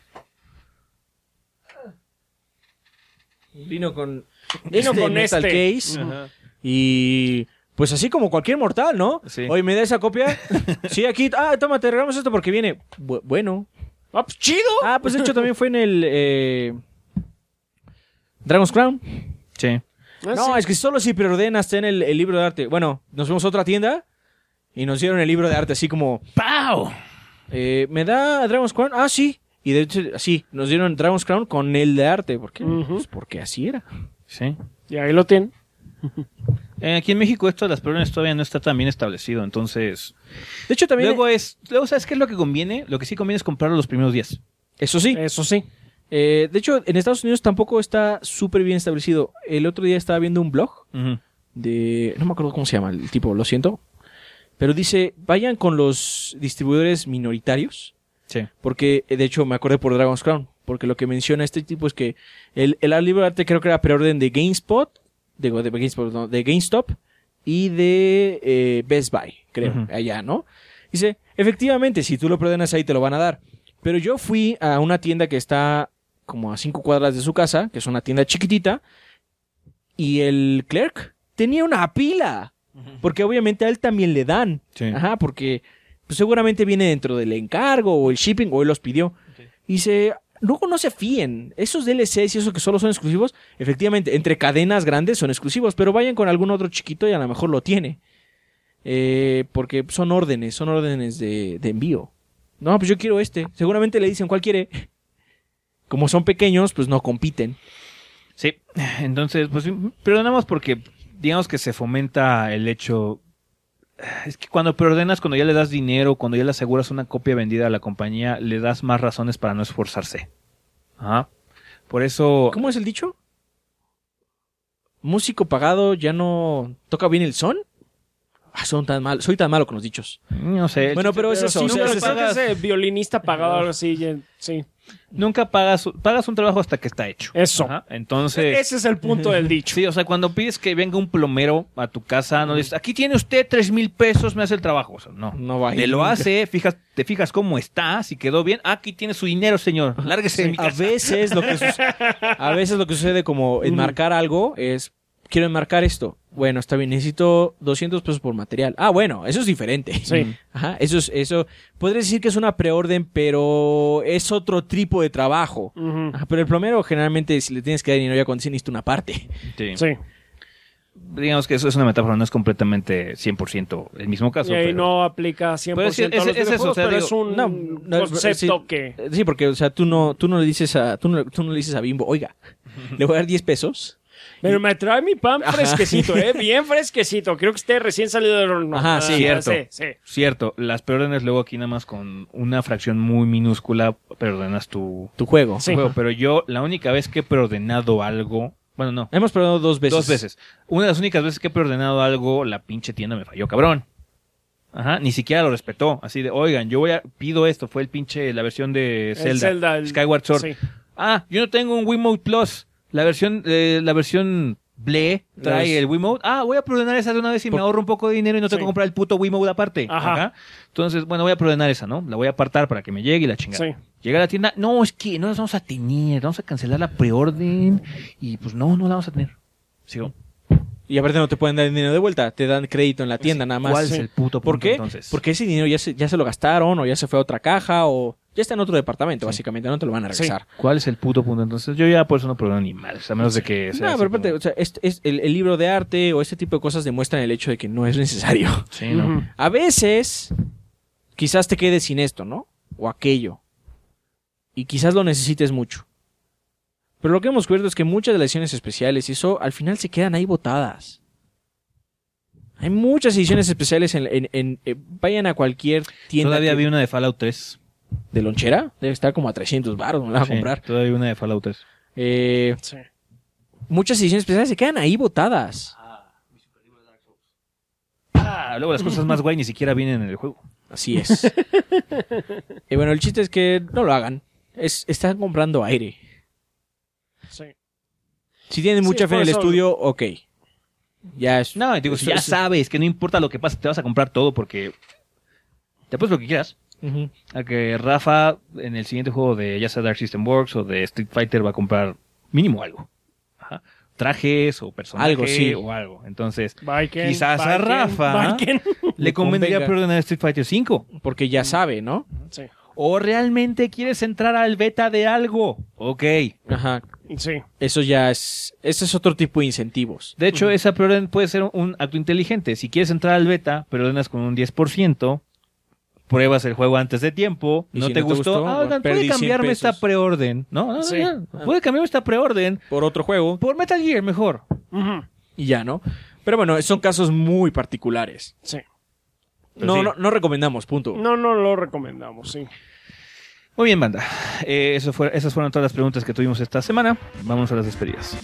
Vino con Metal Case. Ajá. Y pues así como cualquier mortal, ¿no? Sí. Oye, ¿me da esa copia? Sí, aquí. Ah, toma, te regalamos esto porque viene. Bueno. Ah, pues chido. Ah, pues de hecho también fue en el Dragon's Crown. Sí. No, es que solo si preordenas ten el libro de arte. Bueno, nos fuimos a otra tienda y nos dieron el libro de arte así como... ¡Pau! ¿Me da Dragon's Crown? Ah, sí. Y de hecho, sí, nos dieron Dragon's Crown con el de arte. ¿Por qué? Uh-huh. Pues porque así era. Sí. Y ahí lo tienen. Aquí en México esto de las preórdenes todavía no está tan bien establecido, entonces... De hecho, también... Luego, ¿sabes qué es lo que conviene? Lo que sí conviene es comprarlo los primeros días. Eso sí. De hecho, en Estados Unidos tampoco está súper bien establecido. El otro día estaba viendo un blog de... No me acuerdo cómo se llama el tipo, lo siento. Pero dice, vayan con los distribuidores minoritarios. Sí. Porque, de hecho, me acordé por Dragon's Crown. Porque lo que menciona este tipo es que el libro de arte creo que era preorden de GameSpot. De GameStop y de Best Buy, creo, allá, ¿no? Dice, efectivamente, si tú lo preordenas ahí te lo van a dar. Pero yo fui a una tienda que está como a 5 cuadras de su casa, que es una tienda chiquitita, y el clerk tenía una pila. Porque obviamente a él también le dan. Sí. Ajá, porque pues, seguramente viene dentro del encargo o el shipping o él los pidió. Sí. Y dice, luego no se fíen. Esos DLCs y esos que solo son exclusivos, efectivamente, entre cadenas grandes son exclusivos, pero vayan con algún otro chiquito y a lo mejor lo tiene. Porque son órdenes de envío. No, pues yo quiero este. Seguramente le dicen cuál quiere. Como son pequeños, pues no compiten. Sí, entonces, pues perdonamos porque digamos que se fomenta el hecho... Es que cuando preordenas, cuando ya le das dinero, cuando ya le aseguras una copia vendida a la compañía, le das más razones para no esforzarse. Ajá. Por eso... ¿Cómo es el dicho? ¿Músico pagado ya no toca bien el son? Soy tan malo con los dichos. No sé. Bueno, pero es eso. Sí, o sea, ese violinista pagado algo así, sí. Nunca pagas un trabajo hasta que está hecho. Eso. Ajá. Entonces... Ese es el punto del dicho. Sí, o sea, cuando pides que venga un plomero a tu casa, no dices, aquí tiene usted 3,000 pesos, me hace el trabajo. O sea, no va. Te lo hace, te fijas cómo está, si quedó bien. Aquí tiene su dinero, señor. Lárguese de mi casa. A veces lo que sucede como enmarcar algo es, quiero enmarcar esto. Bueno, está bien, necesito 200 pesos por material. Ah, bueno, eso es diferente. Sí. Ajá, eso. Podrías decir que es una preorden, pero es otro tipo de trabajo. Uh-huh. Ajá, pero el plomero, generalmente, si le tienes que dar dinero ya cuando se necesita una parte. Sí. Digamos que eso es una metáfora, no es completamente 100% el mismo caso. Y ahí pero... no aplica 100% a los videojuegos, pero es un concepto que... Sí, porque, o sea, tú no le dices a Bimbo, oiga, le voy a dar 10 pesos... Pero me trae mi pan fresquecito, bien fresquecito. Creo que esté recién salido del horno. Ajá, sí. Cierto. Sí. Cierto. Las preórdenes luego aquí nada más con una fracción muy minúscula preordenas tu juego. Sí. Pero yo la única vez que he preordenado algo... Bueno, no. Hemos preordenado 2 veces. 2 veces. Una de las únicas veces que he preordenado algo, la pinche tienda me falló, cabrón. Ajá, ni siquiera lo respetó. Así de, oigan, pido esto. Fue la versión de Zelda. Skyward Sword. Sí. Yo no tengo un Wiimote Plus. La versión trae el Wiimote. Voy a preordenar esa de una vez y me ahorro un poco de dinero y no tengo que comprar el puto Wiimote aparte. Ajá. Entonces, bueno, voy a preordenar esa, ¿no? La voy a apartar para que me llegue y la chingada. Sí. Llega a la tienda, no, es que no las vamos a tener, vamos a cancelar la preorden y pues no la vamos a tener. ¿Sigo? Y aparte no te pueden dar el dinero de vuelta, te dan crédito en la tienda nada más. ¿Cuál es el puto punto, ¿Por qué? entonces? Porque ese dinero ya se lo gastaron o ya se fue a otra caja o ya está en otro departamento, básicamente, no te lo van a regresar. Sí. ¿Cuál es el puto punto? Entonces yo ya por eso no programo ni mal, a menos de que sea No, así pero aparte, como- o sea, el libro de arte o este tipo de cosas demuestran el hecho de que no es necesario. Sí, ¿no? Ujú. A veces, quizás te quedes sin esto, ¿no? O aquello. Y quizás lo necesites mucho. Pero lo que hemos descubierto es que muchas de las ediciones especiales y eso al final se quedan ahí botadas. Hay muchas ediciones especiales vayan a cualquier tienda. Todavía vi una de Fallout 3. ¿De lonchera? Debe estar como a 300 baros, me la vas a Sí, comprar. todavía vi una de Fallout 3. Sí. Muchas ediciones especiales se quedan ahí botadas. Luego las cosas más guay ni siquiera vienen en el juego. Así es. Y bueno, el chiste es que no lo hagan. Están comprando aire. Sí. Si tienen mucha Sí, fe en por el eso- estudio, ok. Ya es. No, digo, si eso- ya eso- sabes que no importa lo que pase, te vas a comprar todo porque te apuesto lo que quieras. Ujú. A que Rafa en el siguiente juego de ya sea Dark System Works o de Street Fighter va a comprar mínimo algo. Ajá. Trajes o personajes Algo, sí. o algo. Entonces, Viking, quizás a Viking, Rafa Viking. le convendría convenga. preordenar Street Fighter 5. Porque ya sabe, ¿no? Sí. O realmente quieres entrar al beta de algo. Ok. Ajá. Sí. Eso ya es. Ese es otro tipo de incentivos. De hecho, esa preorden puede ser un acto inteligente. Si quieres entrar al beta, preordenas con un 10%, pruebas el juego antes de tiempo, Y no si te no te gustó, gustó, oigan, perdí puede 100 cambiarme esta pesos. preorden. No, Sí. ya. Puede cambiarme esta preorden Por otro juego. por Metal Gear mejor. Ujú. Y ya, ¿no? Pero bueno, son casos muy particulares. Sí. Pero No, sí. no recomendamos, punto. No lo recomendamos, sí. Muy bien, banda. Esas fueron todas las preguntas que tuvimos esta semana. Vamos a las despedidas.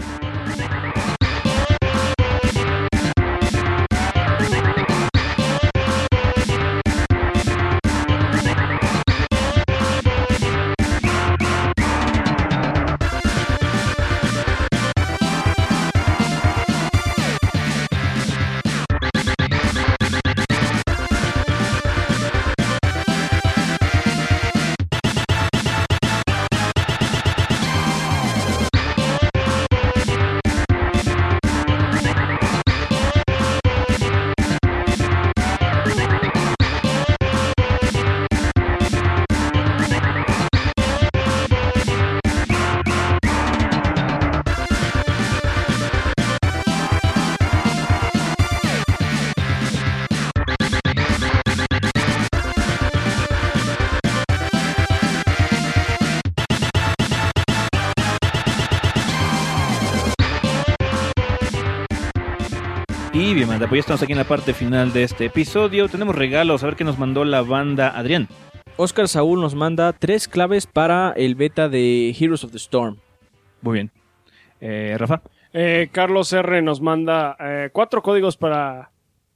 Y bien, banda, pues ya estamos aquí en la parte final de este episodio. Tenemos regalos, a ver qué nos mandó la banda Adrián. Oscar Saúl nos manda 3 claves para el beta de Heroes of the Storm. Muy bien. Rafa. Carlos R. nos manda 4 códigos para...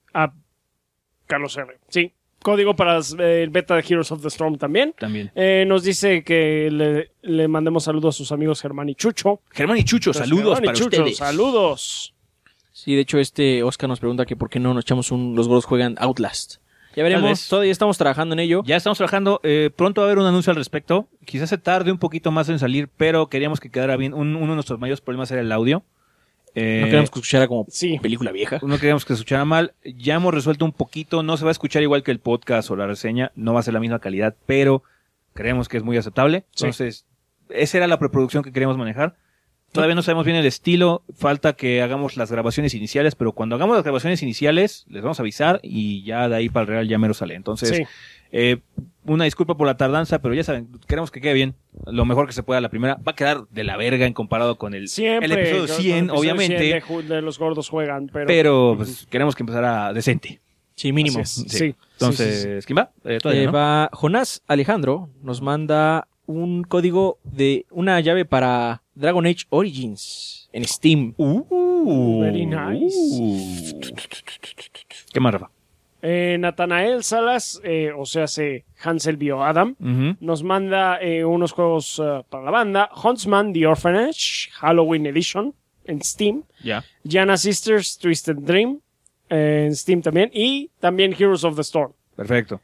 Carlos R. Sí. Código para el beta de Heroes of the Storm también. También. Nos dice que le mandemos saludos a sus amigos Germán y Chucho. Germán y Chucho, Entonces, saludos Germán y para Chucho, ustedes. Saludos. Sí, de hecho, Oscar nos pregunta que por qué no nos echamos los gordos juegan Outlast. Ya Tal veremos, vez. todavía estamos trabajando en ello. Ya estamos trabajando, pronto va a haber un anuncio al respecto. Quizás se tarde un poquito más en salir, pero queríamos que quedara bien. Uno de nuestros mayores problemas era el audio. No queremos que escuchara como Sí. película vieja. No queríamos que se escuchara mal. Ya hemos resuelto un poquito. No se va a escuchar igual que el podcast o la reseña. No va a ser la misma calidad, pero creemos que es muy aceptable. Sí. Entonces, esa era la preproducción que queríamos manejar. Todavía no sabemos bien el estilo. Falta que hagamos las grabaciones iniciales, pero cuando hagamos las grabaciones iniciales, les vamos a avisar y ya de ahí para el real ya mero sale. Entonces, Sí. una disculpa por la tardanza, pero ya saben, queremos que quede bien. Lo mejor que se pueda la primera. Va a quedar de la verga en comparado con el Siempre. episodio con 100, el episodio obviamente. 100 de los gordos juegan, Pero pues queremos que empezara decente. Sí, mínimo. Así es. Sí. Sí. Entonces, Sí, sí, ¿quién va? Todavía, ¿no? Va Jonás Alejandro, nos manda un código de una llave para Dragon Age Origins en Steam. Very nice. ¿Qué más, Rafa? Natanael Salas, o sea, Hansel Bio Adam, Ujú. nos manda unos juegos para la banda. Huntsman, The Orphanage, Halloween Edition. en Steam. Ya. Giana Sisters Twisted Dream en Steam también. Y también Heroes of the Storm. Perfecto.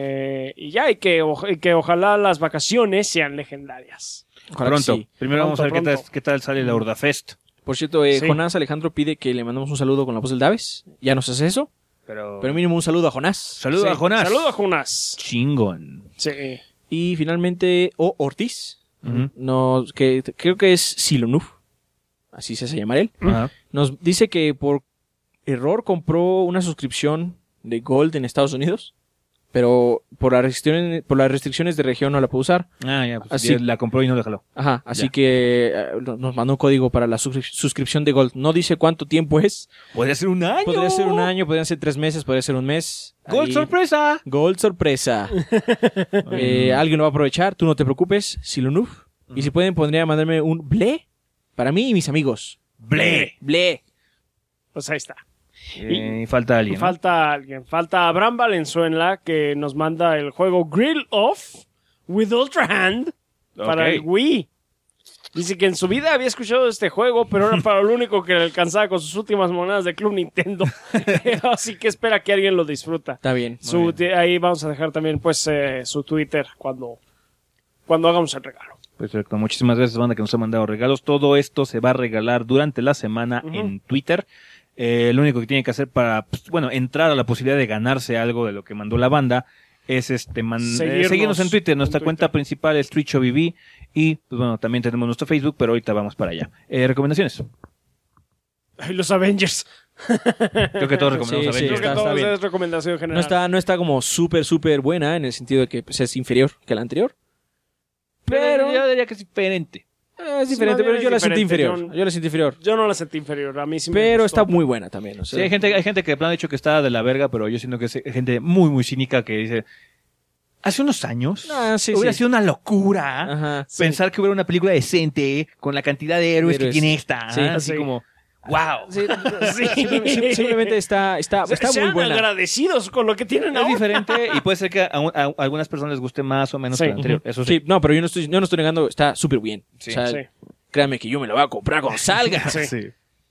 Y ya, y que ojalá las vacaciones sean legendarias. Ojalá Pronto. que sí. Primero Pronto, vamos a ver pronto. qué tal sale la Urdafest. Por cierto, Sí. Jonás Alejandro pide que le mandemos un saludo con la voz del Daves. Ya nos hace eso. Pero Pero mínimo un saludo a Jonás. saludo Sí. a Jonás. Saludo a Jonás. Chingón. Sí. Y finalmente, Ortiz. Ujú. Que creo que es Silonuf. Así se hace llamar él. Ajá. Nos dice que por error compró una suscripción de Gold en Estados Unidos. Pero por las restricciones de región no la puede usar. Ah, ya, pues Así- ya la compró y no la jaló. Ajá, así Ya. que nos mandó un código para la suscripción de Gold. No dice cuánto tiempo es. Podría ser un año. Podría ser un año, podrían ser 3 meses, podría ser un mes. Gold Ahí- sorpresa. Gold sorpresa. Alguien lo va a aprovechar, tú no te preocupes, Silonuf. Y si pueden, podría mandarme un ble para mí y mis amigos. Ble. Ble. Pues ahí está. Y falta alguien. ¿no? Falta alguien. Falta Abraham Valenzuela, que nos manda el juego Grill Off with Ultra Hand para Ok. el Wii. Dice que en su vida había escuchado este juego, pero era para lo único que le alcanzaba con sus últimas monedas de Club Nintendo. Así que espera que alguien lo disfruta. Está bien. Ahí vamos a dejar también pues su Twitter cuando hagamos el regalo. Perfecto. Muchísimas gracias, banda, que nos ha mandado regalos. Todo esto se va a regalar durante la semana Ujú. en Twitter. Lo único que tiene que hacer para, pues, bueno, entrar a la posibilidad de ganarse algo de lo que mandó la banda es seguirnos en Twitter. Nuestra cuenta principal es TwitchOBB y, pues bueno, también tenemos nuestro Facebook, pero ahorita vamos para allá. ¿Recomendaciones? Ay, los Avengers. Creo que todos recomendamos Sí, sí, Avengers. Creo que está todo bien. es recomendación general. No está como súper buena en el sentido de que pues, es inferior que la anterior. Pero yo diría que es diferente. Es diferente, más bien pero yo es la sentí diferente. inferior. Yo la sentí inferior. Yo no la sentí inferior. A mí sí me Pero gustó. está muy buena también. O sea, Sí, hay gente que de plano ha dicho que está de la verga, pero yo siento que es gente muy cínica que dice, hace unos años Sí, hubiera sí. sido una locura Ajá. pensar que hubiera una película decente con la cantidad de héroes que Héroes. tiene esta. Sí, así sí. como, wow. Sí, simplemente está muy Sean buena. agradecidos con lo que tienen Es ahora. diferente y puede ser que a algunas personas les guste más o menos Sí. que la anterior. Eso sí. Sí, no, pero yo no estoy negando, está súper bien. Sí. O sea, Sí. créanme que yo me la voy a comprar cuando salga. Sí. Sí.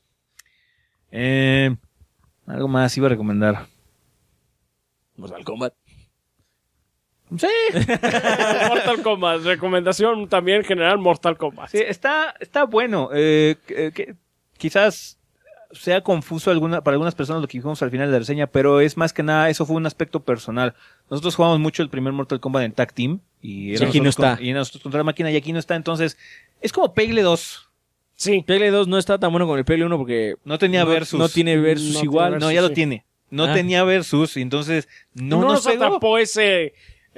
Algo más iba a recomendar. Mortal Kombat. Sí. Mortal Kombat. Recomendación también general Mortal Kombat. Sí, está bueno. Quizás sea confuso para algunas personas lo que dijimos al final de la reseña, pero es más que nada, eso fue un aspecto personal. Nosotros jugamos mucho el primer Mortal Kombat en Tag Team y Sí, aquí no está. y nosotros contra la máquina y aquí no está, entonces es como Peggle 2. Sí. Peggle 2 no está tan bueno con el Peggle 1 porque No tenía versus. no tiene versus No tiene igual. versus. No, ya lo sí. tiene. No Ah. tenía versus y entonces no No nos nos pegó. atrapó ese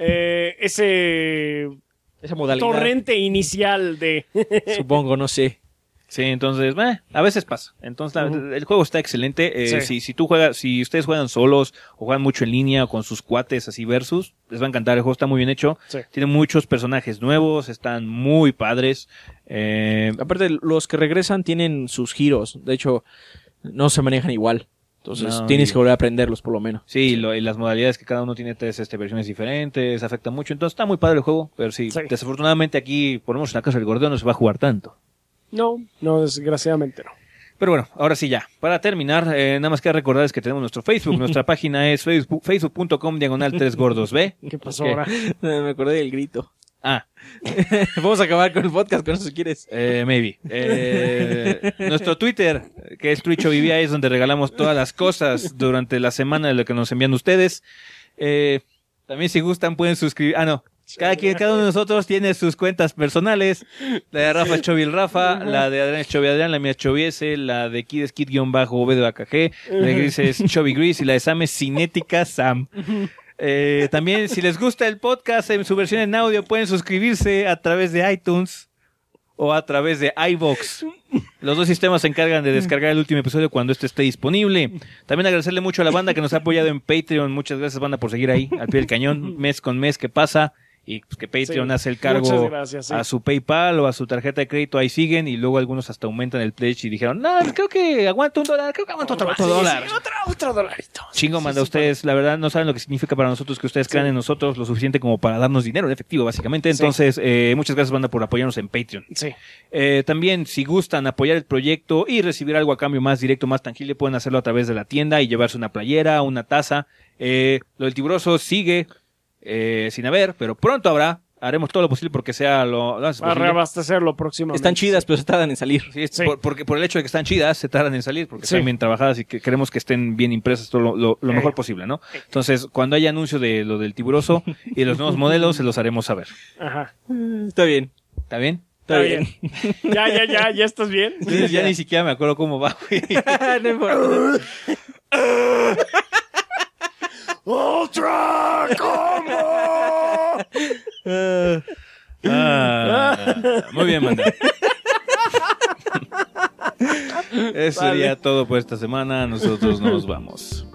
Esa modalidad. torrente inicial de... Supongo, no sé. Sí, entonces, a veces pasa. Entonces, el juego está excelente. Sí. Si ustedes juegan solos o juegan mucho en línea o con sus cuates así versus, les va a encantar. El juego está muy bien hecho. Sí. Tiene muchos personajes nuevos, están muy padres. Aparte, los que regresan tienen sus giros. De hecho, no se manejan igual. Entonces, No, tienes y- que volver a aprenderlos, por lo menos. Sí, y las modalidades que cada uno tiene tres versiones diferentes, afecta mucho. Entonces, está muy padre el juego. Pero sí, Sí. desafortunadamente aquí, por lo menos en la casa del Gordeo, no se va a jugar tanto. No, desgraciadamente no. Pero bueno, ahora sí ya. Para terminar, nada más que recordarles que tenemos nuestro Facebook. Nuestra página es facebook.com/3gordos-b. ¿Qué pasó ¿Qué? ahora? Me acordé del grito. Ah, Vamos a acabar con el podcast con eso si quieres. maybe. Nuestro Twitter, que es TwitchOBB, es donde regalamos todas las cosas durante la semana de lo que nos envían ustedes. También si gustan pueden suscribir. Ah, no. Cada uno de nosotros tiene sus cuentas personales. La de Rafa es Chovil Rafa, la de Adrián es Chovi Adrián, la mía es Chovi S, la de Kid es Kid-V de AKG, la de Gris es Chovi Gris y la de Sam es Cinética Sam. También, si les gusta el podcast en su versión en audio, pueden suscribirse a través de iTunes o a través de iVoox. Los dos sistemas se encargan de descargar el último episodio cuando este esté disponible. También agradecerle mucho a la banda que nos ha apoyado en Patreon. Muchas gracias, banda, por seguir ahí, al pie del cañón, mes con mes que pasa. Y pues que Patreon Sí. hace el Muchas cargo gracias, sí. a su PayPal o a su tarjeta de crédito, ahí siguen, y luego algunos hasta aumentan el pledge y dijeron, no, creo que aguanto $1, creo que aguanto otro Sí, $1. sí, otro dolarito. Chingo, Sí, manda sí, ustedes, la verdad no saben lo que significa para nosotros que ustedes crean en nosotros lo suficiente como para darnos dinero en efectivo, básicamente. Entonces, muchas gracias, banda, por apoyarnos en Patreon. Sí. También, si gustan apoyar el proyecto y recibir algo a cambio más directo, más tangible, pueden hacerlo a través de la tienda y llevarse una playera, una taza. Lo del Tiburoso sigue sin haber, pero pronto habrá. Haremos todo lo posible porque sea lo antes Para posible. reabastecerlo próximamente. Están chidas, pero se tardan en salir. Sí, Sí. Porque por el hecho de que están chidas, se tardan en salir, porque Sí. están bien trabajadas y que queremos que estén bien impresas todo lo mejor posible, ¿no? Entonces, cuando haya anuncio de lo del Tiburoso y de los nuevos modelos, se los haremos saber. Ajá. Está bien. ¿Está bien? Está bien. Ya estás bien. Entonces, ya ni siquiera me acuerdo cómo va, güey. No importa. ¡Ultra Combo! Muy bien, manda. Eso sería todo por esta semana. Nosotros nos vamos.